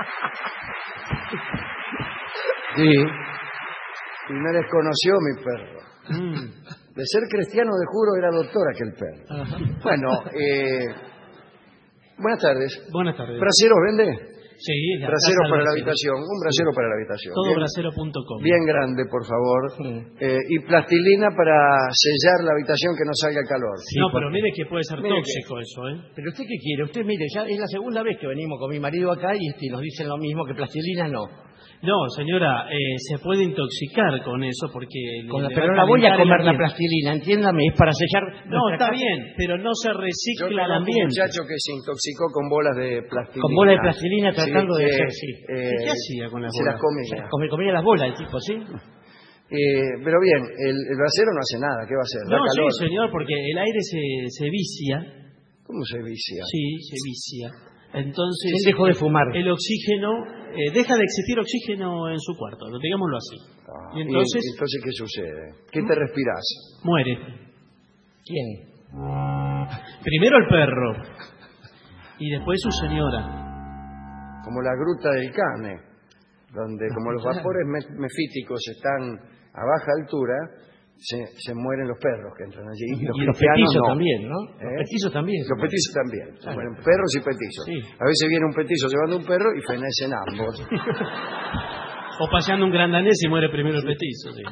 Sí. Y me desconoció mi perro. Mm. De ser cristiano, de juro, era doctor aquel perro. Ajá. Bueno, eh, buenas tardes. Buenas tardes. ¿Braseros vende? Sí, la Braseros casa para la brasero. habitación. Un brasero para la habitación. Todo Bien- brasero punto com. Bien grande, por favor. Sí. Eh, y plastilina para sellar la habitación que no salga el calor. No, pero mire que puede ser Mire tóxico eso, ¿eh? Pero usted qué quiere, usted mire, ya es la segunda vez que venimos con mi marido acá y este, nos dicen lo mismo, que plastilina no. No, señora, eh, se puede intoxicar con eso porque... le- Con la- le pero va no la voy a calentar el comer la ambiente. plastilina, entiéndame, es para sellar... No, nuestra está casa. bien, pero no se Yo recicla el conozco un ambiente. muchacho que se intoxicó con bolas de plastilina. Con bola de plastilina tratando de eh, hacer, sí. eh, ¿Qué hacía con las Se las bolas? comía. Come, comía las bolas el tipo, ¿sí? Eh, pero bien, el, el brasero no hace nada. ¿Qué va a hacer? Da No, sí, calor. señor, porque el aire se, se vicia. ¿Cómo se vicia? Sí, se vicia. Entonces... Él dejó de fumar. El oxígeno eh, deja de existir oxígeno en su cuarto, digámoslo así. Ah, y entonces, ¿Y entonces qué sucede? ¿Qué te respirás? muere. ¿Quién? Primero el perro y después su señora. Como la gruta del Cane, donde como los vapores me- mefíticos están a baja altura, se, se mueren los perros que entran allí. Y Los los cristianos petizos no. también, ¿no? ¿Eh? Los petizos también. Los petizos también. Se Claro. mueren perros y petizos. Sí. A veces viene un petizo llevando un perro y fenecen ambos. O paseando un gran danés y muere primero el petizo. Sí.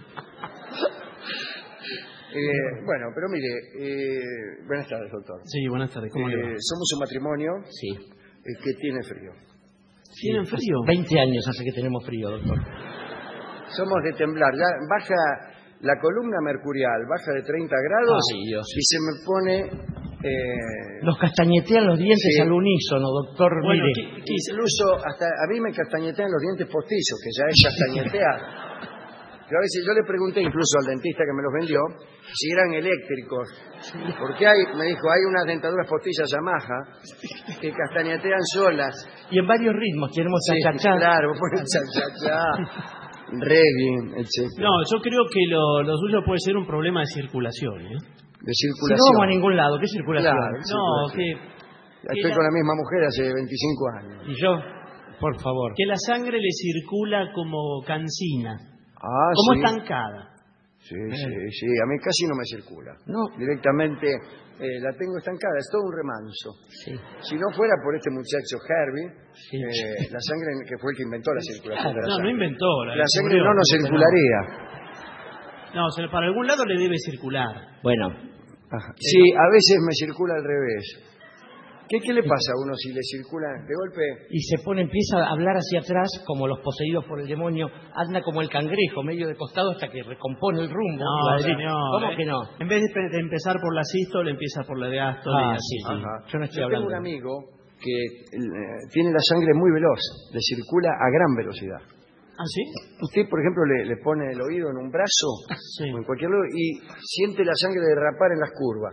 Eh, bueno, pero mire, eh, buenas tardes, doctor. Sí, buenas tardes. ¿Cómo le va? Eh, somos un matrimonio Sí. eh, que tiene frío. ¿Tienen frío? veinte años hace que tenemos frío, doctor. Somos de temblar. Ya baja la columna mercurial, baja de treinta grados Ay, Dios. y se me pone... eh, Nos castañetean los dientes Sí. al unísono, doctor. Bueno, mire. ¿qué- qué hice? incluso hasta a mí me castañetean los dientes postizos, que ya es castañetear. Yo a veces yo le pregunté incluso al dentista que me los vendió si eran eléctricos, porque hay, me dijo, hay unas dentaduras postizas Yamaha que castañetean solas. Y en varios ritmos tenemos Sí, cha-cha-cha. claro, ponen cha-cha-cha, reggae, etcétera. No, yo creo que lo, lo suyo puede ser un problema de circulación. ¿eh? De Si no circulación. vamos a ningún lado, ¿qué circulación? Claro, No, que, Estoy que la- con la misma mujer hace veinticinco años. Y yo, por favor. que la sangre le circula como cancina, Ah, como sí. estancada. Sí, sí, sí, a mí casi no me circula. No. Directamente eh, la tengo estancada, es todo un remanso. Sí. Si no fuera por este muchacho Herbie, Sí. eh, la sangre que fue el que inventó la circulación de la No, no sangre. inventó. La, La sangre descubrió. no nos circularía. No, se le- para algún lado le debe circular. Bueno, Ajá. Sí, a veces me circula al revés. ¿Qué, ¿Qué le pasa a uno si le circula de golpe? y se pone, empieza a hablar hacia atrás como los poseídos por el demonio, anda como el cangrejo, medio de costado hasta que recompone el rumbo. No, Va a decir, señor. ¿Cómo eh. que no? En vez de, pe- de empezar por la sístole, empieza por la de Astor Ah, y así. sí, sí. Ajá. Yo no estoy Yo hablando. tengo un amigo que eh, tiene la sangre muy veloz, le circula a gran velocidad. ¿Ah, sí? Usted, por ejemplo, le, le pone el oído en un brazo Sí. o en cualquier lado y siente la sangre derrapar en las curvas.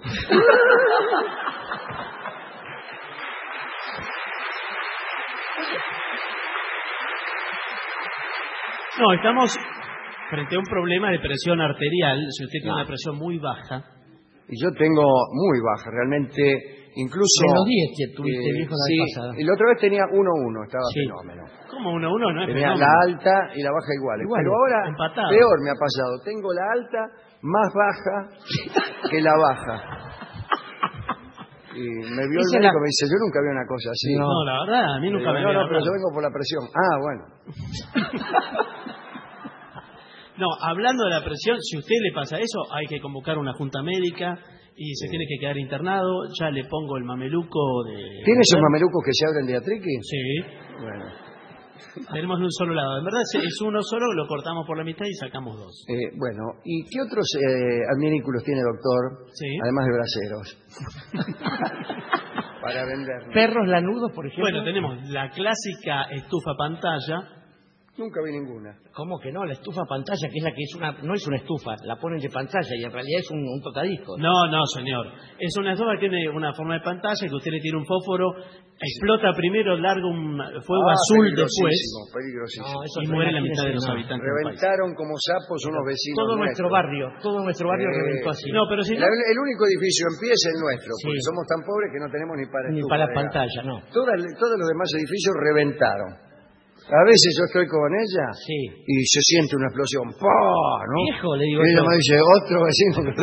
No, estamos frente a un problema de presión arterial. Si usted tiene No. una presión muy baja, Y yo tengo muy baja, realmente, incluso... Menos diez que tuviste, viejo, la sí, vez pasada. y la otra vez tenía uno uno, estaba Sí. fenómeno. como uno a uno no es Tenía fenómeno. la alta y la baja iguales. Igual, Pero ahora, empatado. peor me ha pasado. Tengo la alta más baja que la baja. Y me vio el Esa médico la- y me dice, yo nunca vi una cosa así. No, la verdad, a mí Le nunca digo, me no, había no, pero yo hablado. vengo por la presión. Ah, bueno. No, hablando de la presión, si a usted le pasa eso, hay que convocar una junta médica y se tiene que quedar internado. Ya le pongo el mameluco de... ¿Tiene esos mamelucos que se abren de atriqui? Sí, Bueno. tenemos de un solo lado. En verdad es- es uno solo, lo cortamos por la mitad y sacamos dos. Eh, bueno, ¿y qué otros eh, adminículos tiene, doctor? Sí. Además de braseros. Para vender. Perros lanudos, por ejemplo. Bueno, tenemos la clásica estufa pantalla. Nunca vi ninguna. ¿Cómo que no? La estufa pantalla, que es la que es una, no es una estufa, la ponen de pantalla y en realidad es un, un tocadiscos. No, no, señor. Es una estufa que tiene una forma de pantalla que usted le tira un fósforo, explota primero, larga un fuego Ah, azul peligrosísimo, después Peligrosísimo. No, eso y no, muere la mitad imagínese, de los no. habitantes del país. Reventaron como sapos unos vecinos Todo nuestro nuestros. barrio, todo nuestro barrio Eh, reventó así. No, pero si El, no... el único edificio en pie es el nuestro, Sí. porque somos tan pobres que no tenemos ni para Ni estufa para de gas. pantalla, no. Todas, todos los demás edificios reventaron. A veces yo estoy con ella Sí. y se siente una explosión. ¡Pah! ¿No? Viejo, le digo Y ella yo. me dice, otro vecino que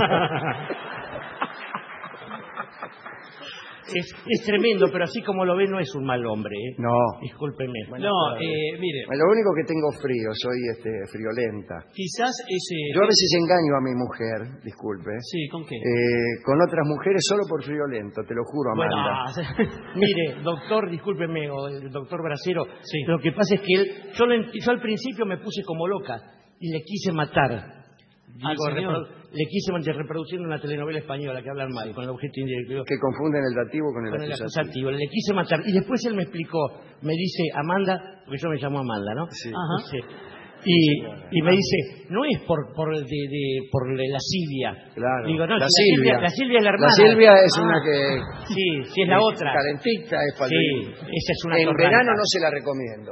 Es, es tremendo, pero así como lo ve no es un mal hombre, ¿eh? No. Discúlpeme. No, eh, mire, Lo único que tengo frío, soy este friolenta. quizás ese... Yo a veces engaño a mi mujer, disculpe, Sí, ¿con qué? eh, con otras mujeres solo por friolento, te lo juro, Bueno, Amanda. ah, Mire, doctor, discúlpeme, o el doctor Bracero, Sí. lo que pasa es que él, yo, le- yo al principio me puse como loca y le quise matar. Al Digo, señor. reprodu- le quise man- reproducir una telenovela española que hablan mal, con el objeto indirecto. Que confunden el dativo con el Con el acusativo. acusativo, le quise matar. Y después él me explicó, me dice, Amanda, porque yo me llamo Amanda, ¿no? Sí. Ajá. Dice, Y, y me dice, no es por por de, de- por la Silvia. Claro. Digo, no, la, la Silvia. La Silvia es la hermana. La Silvia es Ah, una que... Sí, sí es la otra. Calentita, es para Sí, esa es una En torranta. verano no se la recomiendo.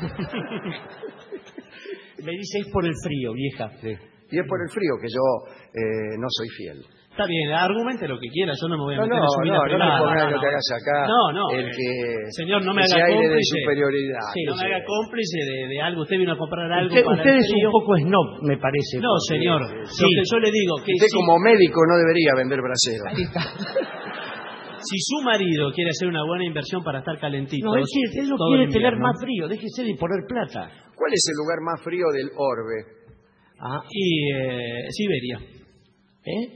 Me dice, es por el frío, vieja. Sí. Y es por el frío que yo eh, no soy fiel. Está bien, argumente lo que quiera, yo no me voy a No, meter no, en su vida no, no privada. me pongas no, lo no. que hagas acá. No, no, El eh, que, señor, no me ese haga aire de cómplice. superioridad. Sí, no me ese- haga cómplice de, de algo. Usted vino a comprar algo Usted, para usted el es frío. un poco snob, me parece. No, porque- señor. Sí. Lo que yo le digo, que Usted si, como médico no debería vender braseros. si su marido quiere hacer una buena inversión para estar calentito, No, él, quiere- él no todo quiere el tener invierno, más frío, déjese de poner plata. ¿Cuál es el lugar más frío del orbe? Ah, y eh, Siberia. ¿eh?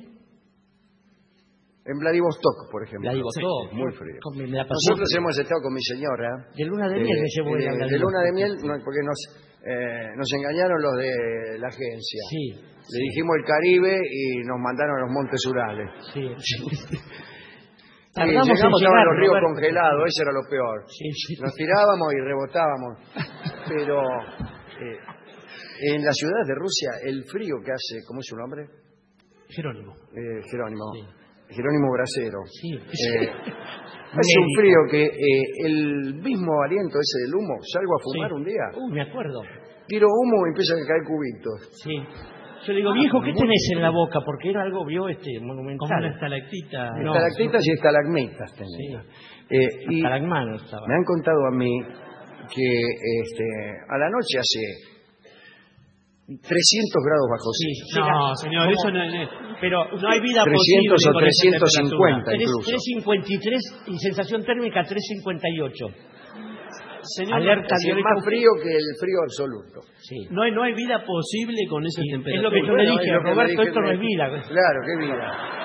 En Vladivostok, por ejemplo. Vladivostok. Muy frío. Con- me la pasé- Nosotros hemos estado con mi señora. De luna de miel eh, me llevó eh, ella a de Vladivostok. luna de miel, no, porque nos, eh, nos engañaron los de la agencia. Sí. Le dijimos el Caribe y nos mandaron a los Montes Urales. Sí. Sí, Tardamos en llegamos, estaban llegar, los ríos Roberto. congelados, eso era lo peor. Sí, sí. Nos tirábamos y rebotábamos. Pero eh, en las ciudades de Rusia, el frío que hace, ¿cómo es su nombre? Jerónimo. Eh, Jerónimo. Jerónimo Brasero. Sí. Eh, hace un frío que eh, el mismo aliento ese del humo, salgo a fumar Sí. un día, Uh, me acuerdo. tiro humo y empiezan a caer cubitos. Sí. Yo le digo, viejo, ¿qué tenés en la boca? Porque era algo, vio, este, monumental. Como una estalactita. No, Estalactitas y estalagmitas tenía. Eh, y Estalagmano estaba. me han contado a mí que este, a la noche hace trescientos grados bajo Sí, cero. No, señor, ¿Cómo? eso no, no- Pero no hay vida trescientos posible o con esa trescientos cincuenta temperatura. incluso. tres cincuenta y tres y sensación térmica tres cincuenta y ocho. Señor, Alerta Es decir, violeta. más frío que el frío absoluto. Sí. no hay, no hay vida posible con esa Sí, temperatura. es lo que yo le Bueno, dije, es lo que Roberto, le dije, esto no es vida. Claro, qué vida.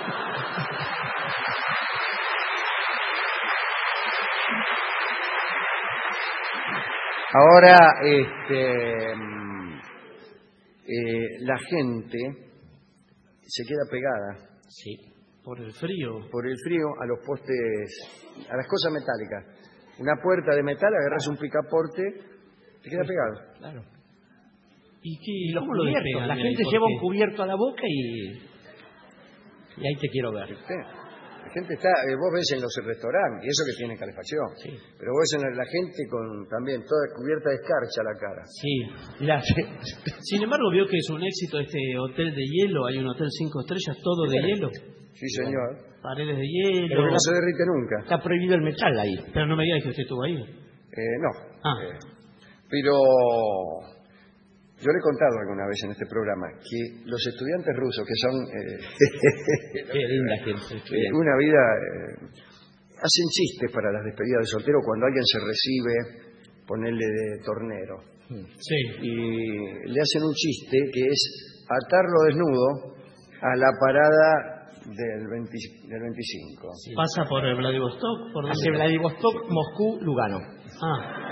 Ahora, este, mm, eh, la gente se queda pegada Sí. Por el frío. por el frío a los postes, a las cosas metálicas. Una puerta de metal, agarras un picaporte, te queda pegado. Claro. ¿Y, qué, Y los cómo lo cubiertos. despegan La de ahí? gente ¿Por lleva qué? un cubierto a la boca y. Y ahí te quiero ver. ¿Viste? La gente está, eh, vos ves en los restaurantes, y eso que tiene calefacción, Sí. pero vos ves en la, la gente con también toda cubierta de escarcha la cara. Sí. La- Sin embargo, vio que es un éxito este hotel de hielo. Hay un hotel cinco estrellas, todo de hielo. Sí, señor. Paredes de Pero hielo. que no se derrite nunca. Está prohibido el metal ahí. Pero no me diga que usted estuvo ahí. Eh, no. Ah. Eh, pero yo le he contado alguna vez en este programa que los estudiantes rusos, que son eh, Qué linda gente. eh, una vida, eh, hacen chistes para las despedidas de soltero cuando alguien se recibe, ponerle de tornero. Sí. Y le hacen un chiste que es atarlo desnudo a la parada del, veinte del veinticinco. Pasa por el Vladivostok. ¿Por Hace dónde? Vladivostok, Moscú, Lugano. Ah,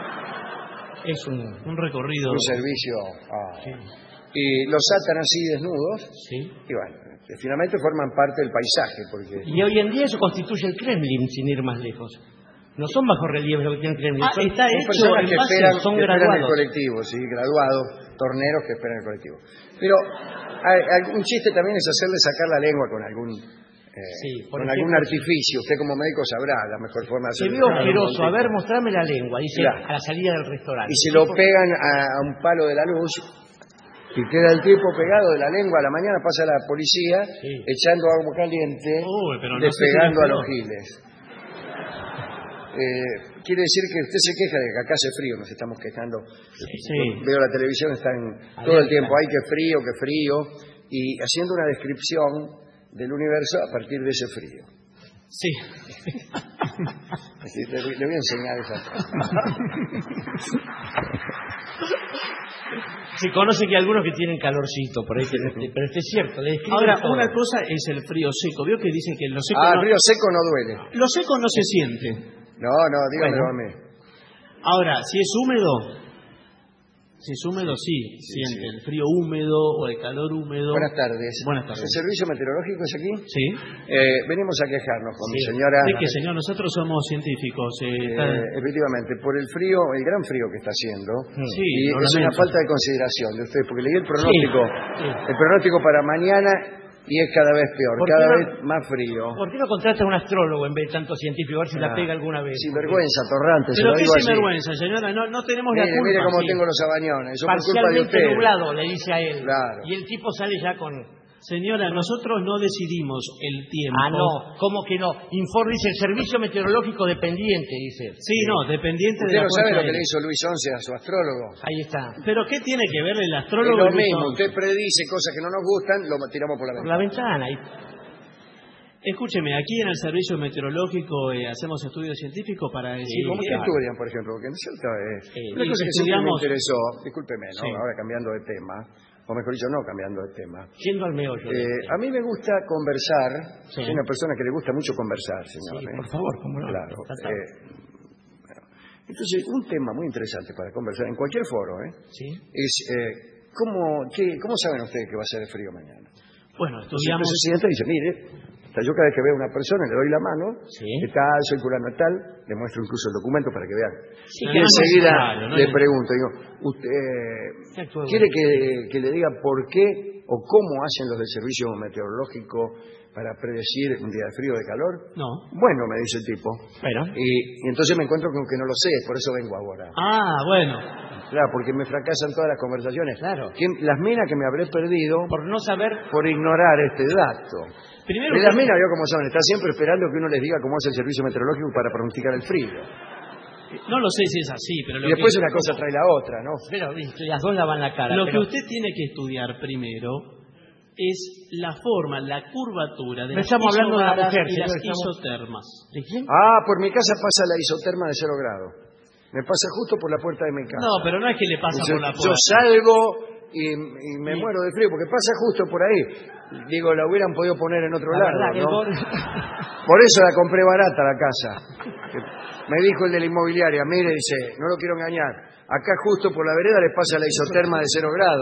Es un. un recorrido. Un servicio. ah. Y los atan así desnudos Sí. y bueno, finalmente forman parte del paisaje porque Y hoy en día eso constituye el Kremlin, sin ir más lejos. No son bajo relieves lo que tiene el Kremlin. Ah, son, está son hecho personas en que base- esperan, son que esperan el graduados. colectivo, sí, graduados, torneros que esperan el colectivo. Pero hay- hay- un chiste también es hacerle sacar la lengua con algún eh, Sí, por con ejemplo, algún artificio. Usted como médico sabrá la mejor forma de Se hacerlo. ve asqueroso. A ver, mostrame la lengua. Dice Claro. a la salida del restaurante. Y se lo pegan a, a un palo de la luz y queda el tipo pegado de la lengua. A la mañana pasa la policía Sí. echando agua caliente, Uy, pero no sé si despegando es a los peor. giles. Eh, quiere decir que usted se queja de que acá hace frío, nos estamos quejando. Sí. Veo la televisión, están todo el tiempo, ay, qué frío, qué frío, y haciendo una descripción del universo a partir de ese frío. Sí. Así, le, le voy a enseñar esa. Se conoce que hay algunos que tienen calorcito, por ahí, pero este, pero este es cierto. le describen Ahora, todo. una cosa es el frío seco. Vio que dicen que lo seco, Ah, no, el frío seco no duele. lo seco no se siente. No, no, dígamelo Bueno. a mí. Ahora, si es húmedo, Si es húmedo, sí, Sí, siente sí. el frío húmedo o el calor húmedo. Buenas tardes. Buenas tardes. ¿El servicio meteorológico es aquí? Sí. Eh, venimos a quejarnos con mi Sí. señora. ¿De qué, señor? Nosotros somos científicos. eh, Eh, está- efectivamente, por el frío, el gran frío que está haciendo, Sí, y lo es una lamento. falta de consideración de ustedes, porque leí el pronóstico, Sí. el pronóstico para mañana y es cada vez peor, ¿Por qué cada no- vez más frío. ¿Por qué no contrata a un astrólogo en vez de tanto científico? A ver si la Ah, pega alguna vez. Sin vergüenza, Torrante, se Pero lo qué digo así. sinvergüenza, señora. No, no tenemos la Mire, culpa. mire cómo sí. tengo los abañones, eso por culpa de Parcialmente ustedes. nublado, le dice a él. Claro. Y el tipo sale ya con... Señora, nosotros no decidimos el tiempo. Ah, no, ¿cómo que no? Informe, dice el servicio meteorológico dependiente, dice. Sí, no, dependiente Usted de la no sabe fuerza lo que le aérea. hizo Luis once a su astrólogo. Ahí está. Pero ¿qué tiene que ver el Es astrólogo? lo y Luis mismo, once? usted predice cosas que no nos gustan, lo tiramos por la Por la ventana. ventana. Ahí. Escúcheme, aquí en el servicio meteorológico eh, hacemos estudios científicos para decir... ¿Cómo que que- estudian, por ejemplo? Porque no sé otra vez. Eh, Una y cosa que siempre me estudiamos- interesó, discúlpeme, ¿no? Sí. Ahora cambiando de tema, o mejor dicho, no cambiando de tema. Yendo al meollo. Eh, a mí me gusta conversar, Sí. soy una persona que le gusta mucho conversar, señor. Sí, ¿eh? por favor, cómo no. Claro. Encantado. eh, bueno. Entonces, un tema muy interesante para conversar en cualquier foro, ¿eh? Sí. Es, eh, ¿cómo, qué- ¿cómo saben ustedes que va a ser frío mañana? Bueno, Entonces, estudiamos... el presidente dice, mire, o sea, yo cada vez que veo a una persona le doy la mano, Sí. ¿qué tal? Soy fulano tal, le muestro incluso el documento para que vean. Sí, y que no es enseguida necesario, no le es- pregunto, digo, ¿usted Sí, actúa quiere bien. que, que le diga por qué o cómo hacen los del servicio meteorológico para predecir un día de frío o de calor? No. Bueno, me dice el tipo. Bueno. Y, y entonces me encuentro con que no lo sé, por eso vengo ahora. Ah, bueno. Claro, porque me fracasan todas las conversaciones. Claro. ¿Quién- las minas que me habré perdido Por no saber... por ignorar este dato. Primero Y las usted- minas, vio cómo son, está siempre esperando que uno les diga cómo es el servicio meteorológico para pronosticar el frío. No lo sé si es así, pero lo Y después que... una cosa trae la otra, ¿no? Pero viste, las dos lavan la cara. Lo pero- que usted tiene que estudiar primero es la forma, la curvatura de No las estamos hablando de la isobaras mujer, y las señor, estamos- isotermas. ¿De quién? Ah, por mi casa pasa la isoterma de cero grado. Me pasa justo por la puerta de mi casa. No, pero no es que le pasa yo, por la yo puerta. salgo y, y me Y- muero de frío, porque pasa justo por ahí. Digo, la hubieran podido poner en otro La lado, verdad que ¿no? vos- Por eso la compré barata la casa. Me dijo el de la inmobiliaria, mire, dice, no lo quiero engañar, acá justo por la vereda le pasa la isoterma de cero grado.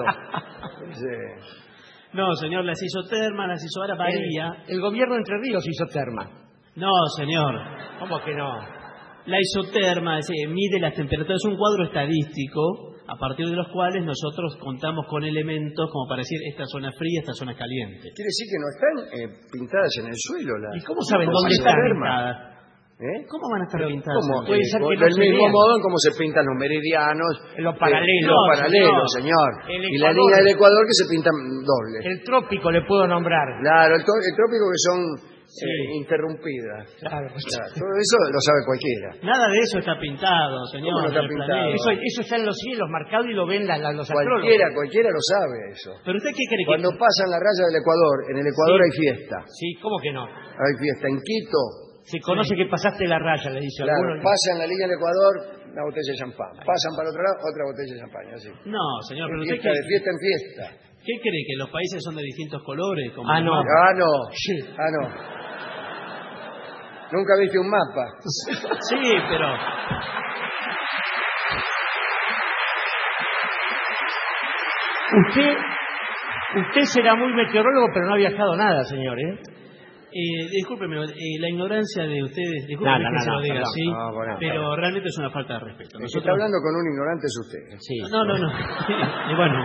Dice, No, señor, las isotermas, las isobaras varía. El, el gobierno de Entre Ríos hizo terma. No, señor. ¿Cómo que no? La isoterma es, eh, mide las temperaturas, es un cuadro estadístico a partir de los cuales nosotros contamos con elementos como para decir esta zona es fría, esta zona es caliente. quiere decir que no están eh, pintadas en el suelo las... ¿Y cómo saben las dónde están isotermas? pintadas? ¿Eh? ¿Cómo van a estar pintadas? ¿Cómo? Puede Eh, ser que no del se mismo vean. modo en cómo se pintan los meridianos. En los eh, paralelos. los No, paralelos, señor. El Y la Ecuador. línea del Ecuador que se pintan dobles. El trópico le puedo nombrar. Claro, el, tó- el trópico que son Sí. eh, interrumpidas. Claro. Claro, todo eso lo sabe cualquiera. Nada de eso está pintado, señor. ¿Cómo no está en el pintado? planeta. Eso, eso está en los cielos marcado y lo ven la- la- los astrólogos. Cualquiera, cualquiera lo sabe eso. ¿Pero usted qué cree que...? Cuando pasan la raya del Ecuador, en el Ecuador Sí. hay fiesta. Sí, ¿cómo que no? Hay fiesta en Quito. Se conoce que pasaste la raya, le dice Claro, alguno. pasan la línea del Ecuador, una botella de champán. Pasan para el otro lado, otra botella de champán. Así. No, señor, pero usted Fiesta qué, de fiesta en fiesta. ¿qué cree? ¿Que los países son de distintos colores? Como Ah, el no. mapa? Ah, no. Sí. Ah, no. Nunca viste un mapa. Sí, pero... Usted, usted será muy meteorólogo, pero no ha viajado nada, señor, ¿eh? Eh, discúlpeme, eh, la ignorancia de ustedes, discúlpeme No, no, que no, se lo no, diga perdón. así, No, bueno, pero bueno. realmente es una falta de respeto. El que Nosotros- está hablando con un ignorante es usted. Sí. No, no, no. Y bueno,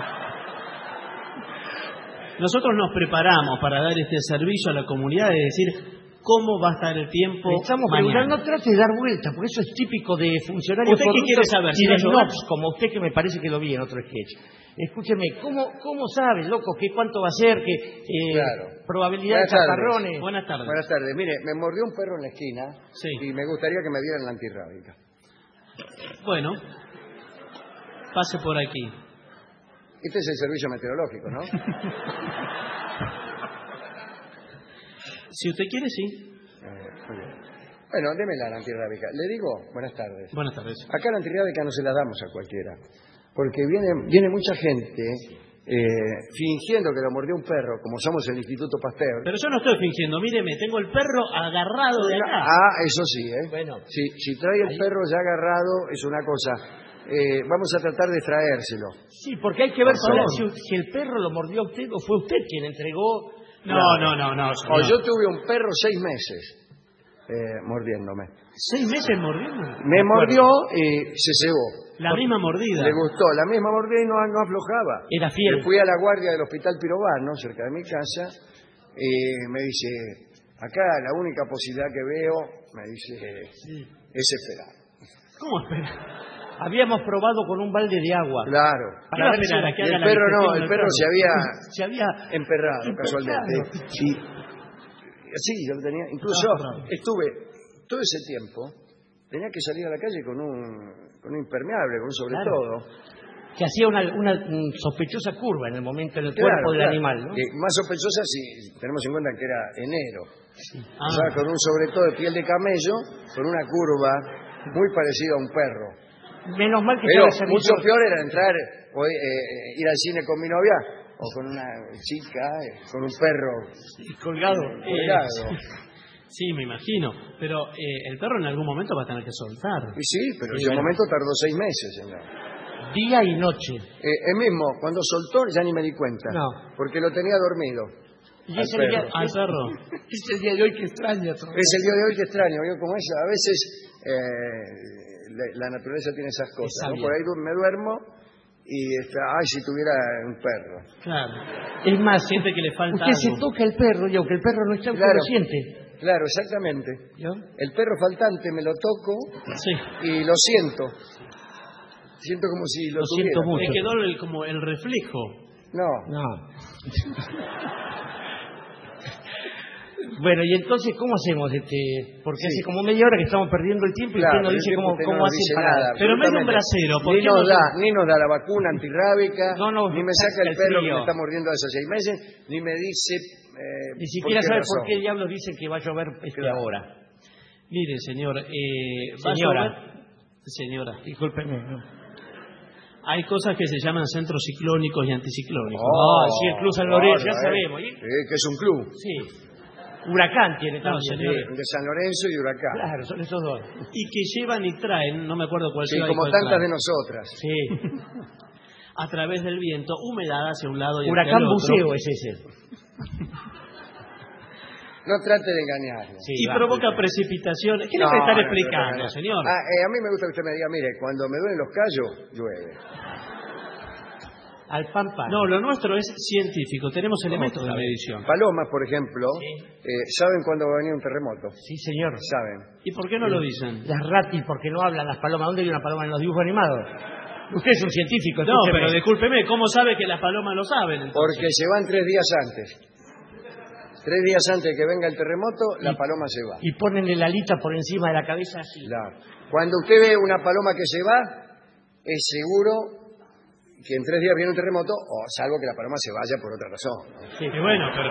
nosotros nos preparamos para dar este servicio a la comunidad, es decir, cómo va a estar el tiempo Le estamos mañana. preguntando, no trate de dar vueltas, porque eso es típico de funcionarios ¿Usted qué corruptos quiere saber? y ¿Si de va a llover? snobs, como usted, que me parece que lo vi en otro sketch. Escúcheme, ¿cómo, cómo sabe, loco, que cuánto va a ser, que eh, Claro. probabilidad de Buenas tardes. chaparrones? Buenas tardes. Buenas tardes. Mire, me mordió un perro en la esquina Sí. y me gustaría que me dieran la antirrábica. Bueno, pase por aquí. Este es el servicio meteorológico, ¿no? Si usted quiere, sí. Eh, muy bien. Bueno, démela la antirrábica. Le digo, buenas tardes. Buenas tardes. Acá la antirrábica no se la damos a cualquiera, porque viene, viene mucha gente eh, fingiendo que lo mordió un perro, como somos el Instituto Pasteur. Pero yo no estoy fingiendo, míreme, tengo el perro agarrado de acá. Ah, eso sí, ¿eh? Bueno. Si, si trae el Ahí. perro ya agarrado, es una cosa. Eh, vamos a tratar de traérselo. Sí, porque hay que ver Por para favor. si, si el perro lo mordió a usted o fue usted quien entregó. No, no, no, no. O señor. yo tuve un perro seis meses eh, mordiéndome. ¿Seis meses mordiendo? Me mordió y se cebó. La misma mordida. Le gustó, la misma mordida y no, no aflojaba. Era fiel. Le fui a la guardia del Hospital Pirobano, cerca de mi casa, y me dice, acá la única posibilidad que veo, me dice, es esperar. ¿Cómo espera? Habíamos probado con un balde de agua. Claro. Para ver si- esperar a que Y haga el la perro no, digestión el del perro se había Se había emperrado emperrado. casualmente. Y, sí, yo lo tenía. Incluso Claro. estuve todo ese tiempo, tenía que salir a la calle con un, con un impermeable, con un sobre Claro. todo. que hacía una, una mm, sospechosa curva en el momento en el Claro, cuerpo del claro. animal, ¿no? Que más sospechosa si tenemos en cuenta que era enero. Ah. O sea, con un sobre todo de piel de camello, con una curva muy parecida a un perro. Menos mal que Pero estaba el mucho servicio- peor era entrar, o, eh, ir al cine con mi novia, o con una chica, eh, con un perro colgado. colgado. Sí, me imagino. Pero eh, el perro en algún momento va a tener que soltar. Y sí, pero Sí, ese bueno. momento tardó seis meses, señor. Día y noche. Eh, el mismo, cuando soltó ya ni me di cuenta, No. porque lo tenía dormido. Y al es el, día, perro. Al perro. es el día de hoy que extraña. todo. Es el día de hoy que extraño, ¿vio cómo es? A veces eh, la, la naturaleza tiene esas cosas, ¿no? sabia. Por ahí du- me duermo y está, ay, si tuviera un perro. Claro. Es más, Siente que le falta usted se algo. toca el perro y aunque el perro no está, usted Claro. lo siente. Claro, exactamente. ¿No? El perro faltante me lo toco Sí. y lo siento. Siento como si lo, Lo siento tuviera. mucho. Le quedó el- como el reflejo. No, No. Bueno, y entonces, ¿cómo hacemos? este Porque Sí. hace como media hora que estamos perdiendo el tiempo y claro, usted nos el dice tiempo cómo, usted cómo no nos hacen dice para... nada, Pero me da un absolutamente. brasero, ¿por Ni qué nos no- da, ni nos da la vacuna antirrábica, No, no, ni me saca el el perro que frío. me está mordiendo hace seis meses, ni me dice eh, Ni siquiera por qué sabe razón. por qué diablos dicen que va a llover este Claro. ahora. Mire, señor, eh, va a Señora. llover- Señora, Discúlpeme. ¿no? hay cosas que se llaman centros ciclónicos y anticiclónicos. Oh, sí, el Club San Lorenzo, ya bárbaro, sabemos. ¿eh? ¿y? Sí, que es un club. Sí. Huracán tiene No, también. señor. ¿eh? De San Lorenzo y Huracán. Claro, son esos dos. Y que llevan y traen, no me acuerdo cuál Sí, lleva y como cuál tantas trae, de nosotras. Sí. a través del viento, humedad hacia un lado y hacia Huracán el otro. buceo es ese. No trate de engañarme. Sí, Y va. provoca precipitaciones. ¿Qué le No, puede estar no, explicando, no, no, no. señor? Ah, eh, a mí me gusta que usted me diga, mire, cuando me duelen los callos, llueve. Al pan pan. No, lo nuestro es científico. Tenemos elementos de medición. Palomas, por ejemplo, eh, ¿saben cuándo va a venir un terremoto? Sí, señor. Saben. ¿Y por qué no lo dicen? Las ratis, porque no hablan las palomas. ¿Dónde hay una paloma en los dibujos animados? Usted es un científico. No, escúcheme. pero discúlpeme, ¿cómo sabe que las palomas lo saben? entonces? Porque se van tres días antes. Tres días antes de que venga el terremoto, la paloma se va. Y ponenle la alita por encima de la cabeza así. Claro. Cuando usted ve una paloma que se va, es seguro que en tres días viene un terremoto, o salvo que la paloma se vaya por otra razón, ¿no? Sí. Y bueno, pero...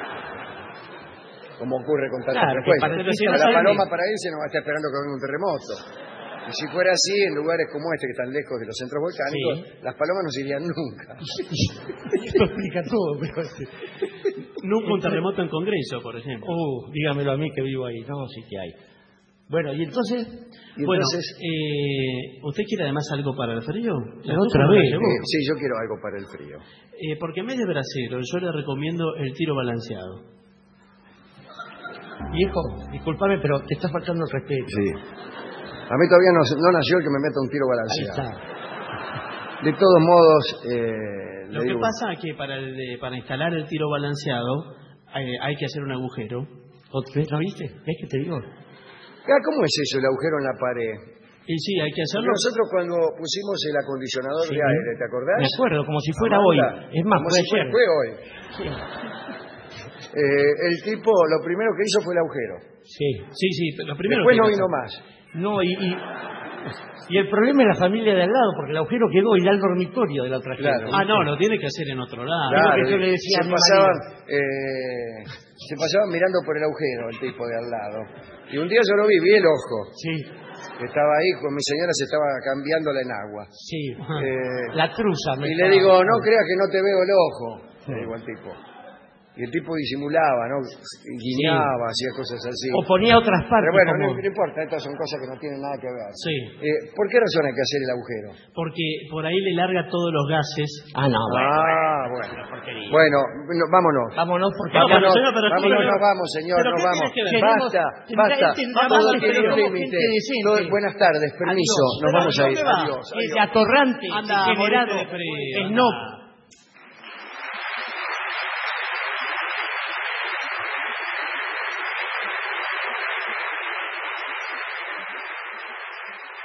Como ocurre con tanta Claro, que frecuencia. para- pero si no A la sabe- paloma para irse no va a estar esperando que venga un terremoto. Y si fuera así, en lugares como este, que están lejos de los centros volcánicos, Sí. las palomas no se irían nunca. Esto explica todo. Pero... Nunca un terremoto en Congreso, por ejemplo. Uh, dígamelo a mí que vivo ahí. No, sí que hay. Bueno, y entonces... Y Bueno, entonces, eh, ¿usted quiere además algo para el frío? La otra vez. llevó? eh, sí, yo quiero algo para el frío. Eh, porque en vez de brasero, yo le recomiendo el tiro balanceado. Viejo, discúlpame, pero te está faltando el respeto. Sí. A mí todavía no, no nació el que me meta un tiro Ahí balanceado. está. De todos modos, eh, Lo le que digo, pasa es que para, el de- para instalar el tiro balanceado eh, hay que hacer un agujero. ¿No viste? ¿Ves que te digo? ah, ¿cómo es eso, el agujero en la pared? Y sí, hay que Porque hacerlo. nosotros cuando pusimos el acondicionador Sí. de aire, ¿te acordás? Me acuerdo, como si fuera Amanda, hoy. Es más, como fue si fuera- ayer. fue hoy. Sí. Eh, el tipo, lo primero que hizo fue el agujero. Sí. Sí, sí, lo primero Después que no hay que vino hacer- más. No, y, y, y el problema es la familia de al lado, porque el agujero quedó y da al dormitorio de la otra gente. Claro. Ah, no, lo tiene que hacer en otro lado. Claro. Claro, que yo le decía se a mi pasaban, eh, se pasaban mirando por el agujero el tipo de al lado. Y un día yo lo vi, vi el ojo. Sí. Estaba ahí, con mi señora se estaba cambiándola en agua. Sí, Eh, la truza. me y le estaba- digo, no creas que no te veo el ojo, le digo al tipo. Y el tipo disimulaba, ¿no? Guiñaba, hacía cosas así. O ponía otras partes. Pero bueno, como- no, no importa, estas son cosas que no tienen nada que ver. Sí. Eh, ¿Por qué razón hay que hacer el agujero? Porque por ahí le larga todos los gases. Ah, no, bueno. Ah, bueno. porquería. Bueno, no- vámonos. Vámonos porque Vámonos, pero señor, pero vámonos, ¿qué- nos vamos, señor, pero nos qué vamos. tiene que ver? Basta, Tendrá- basta. él tendrá Todo banda, tiene pero un somos límite. gente decente. Todo- Buenas tardes, permiso. Adiós. Nos vamos a ir. ¿dónde va? Adiós. Que adiós. de atorrante, Anda, degenerado, morite de frío, snob, anda.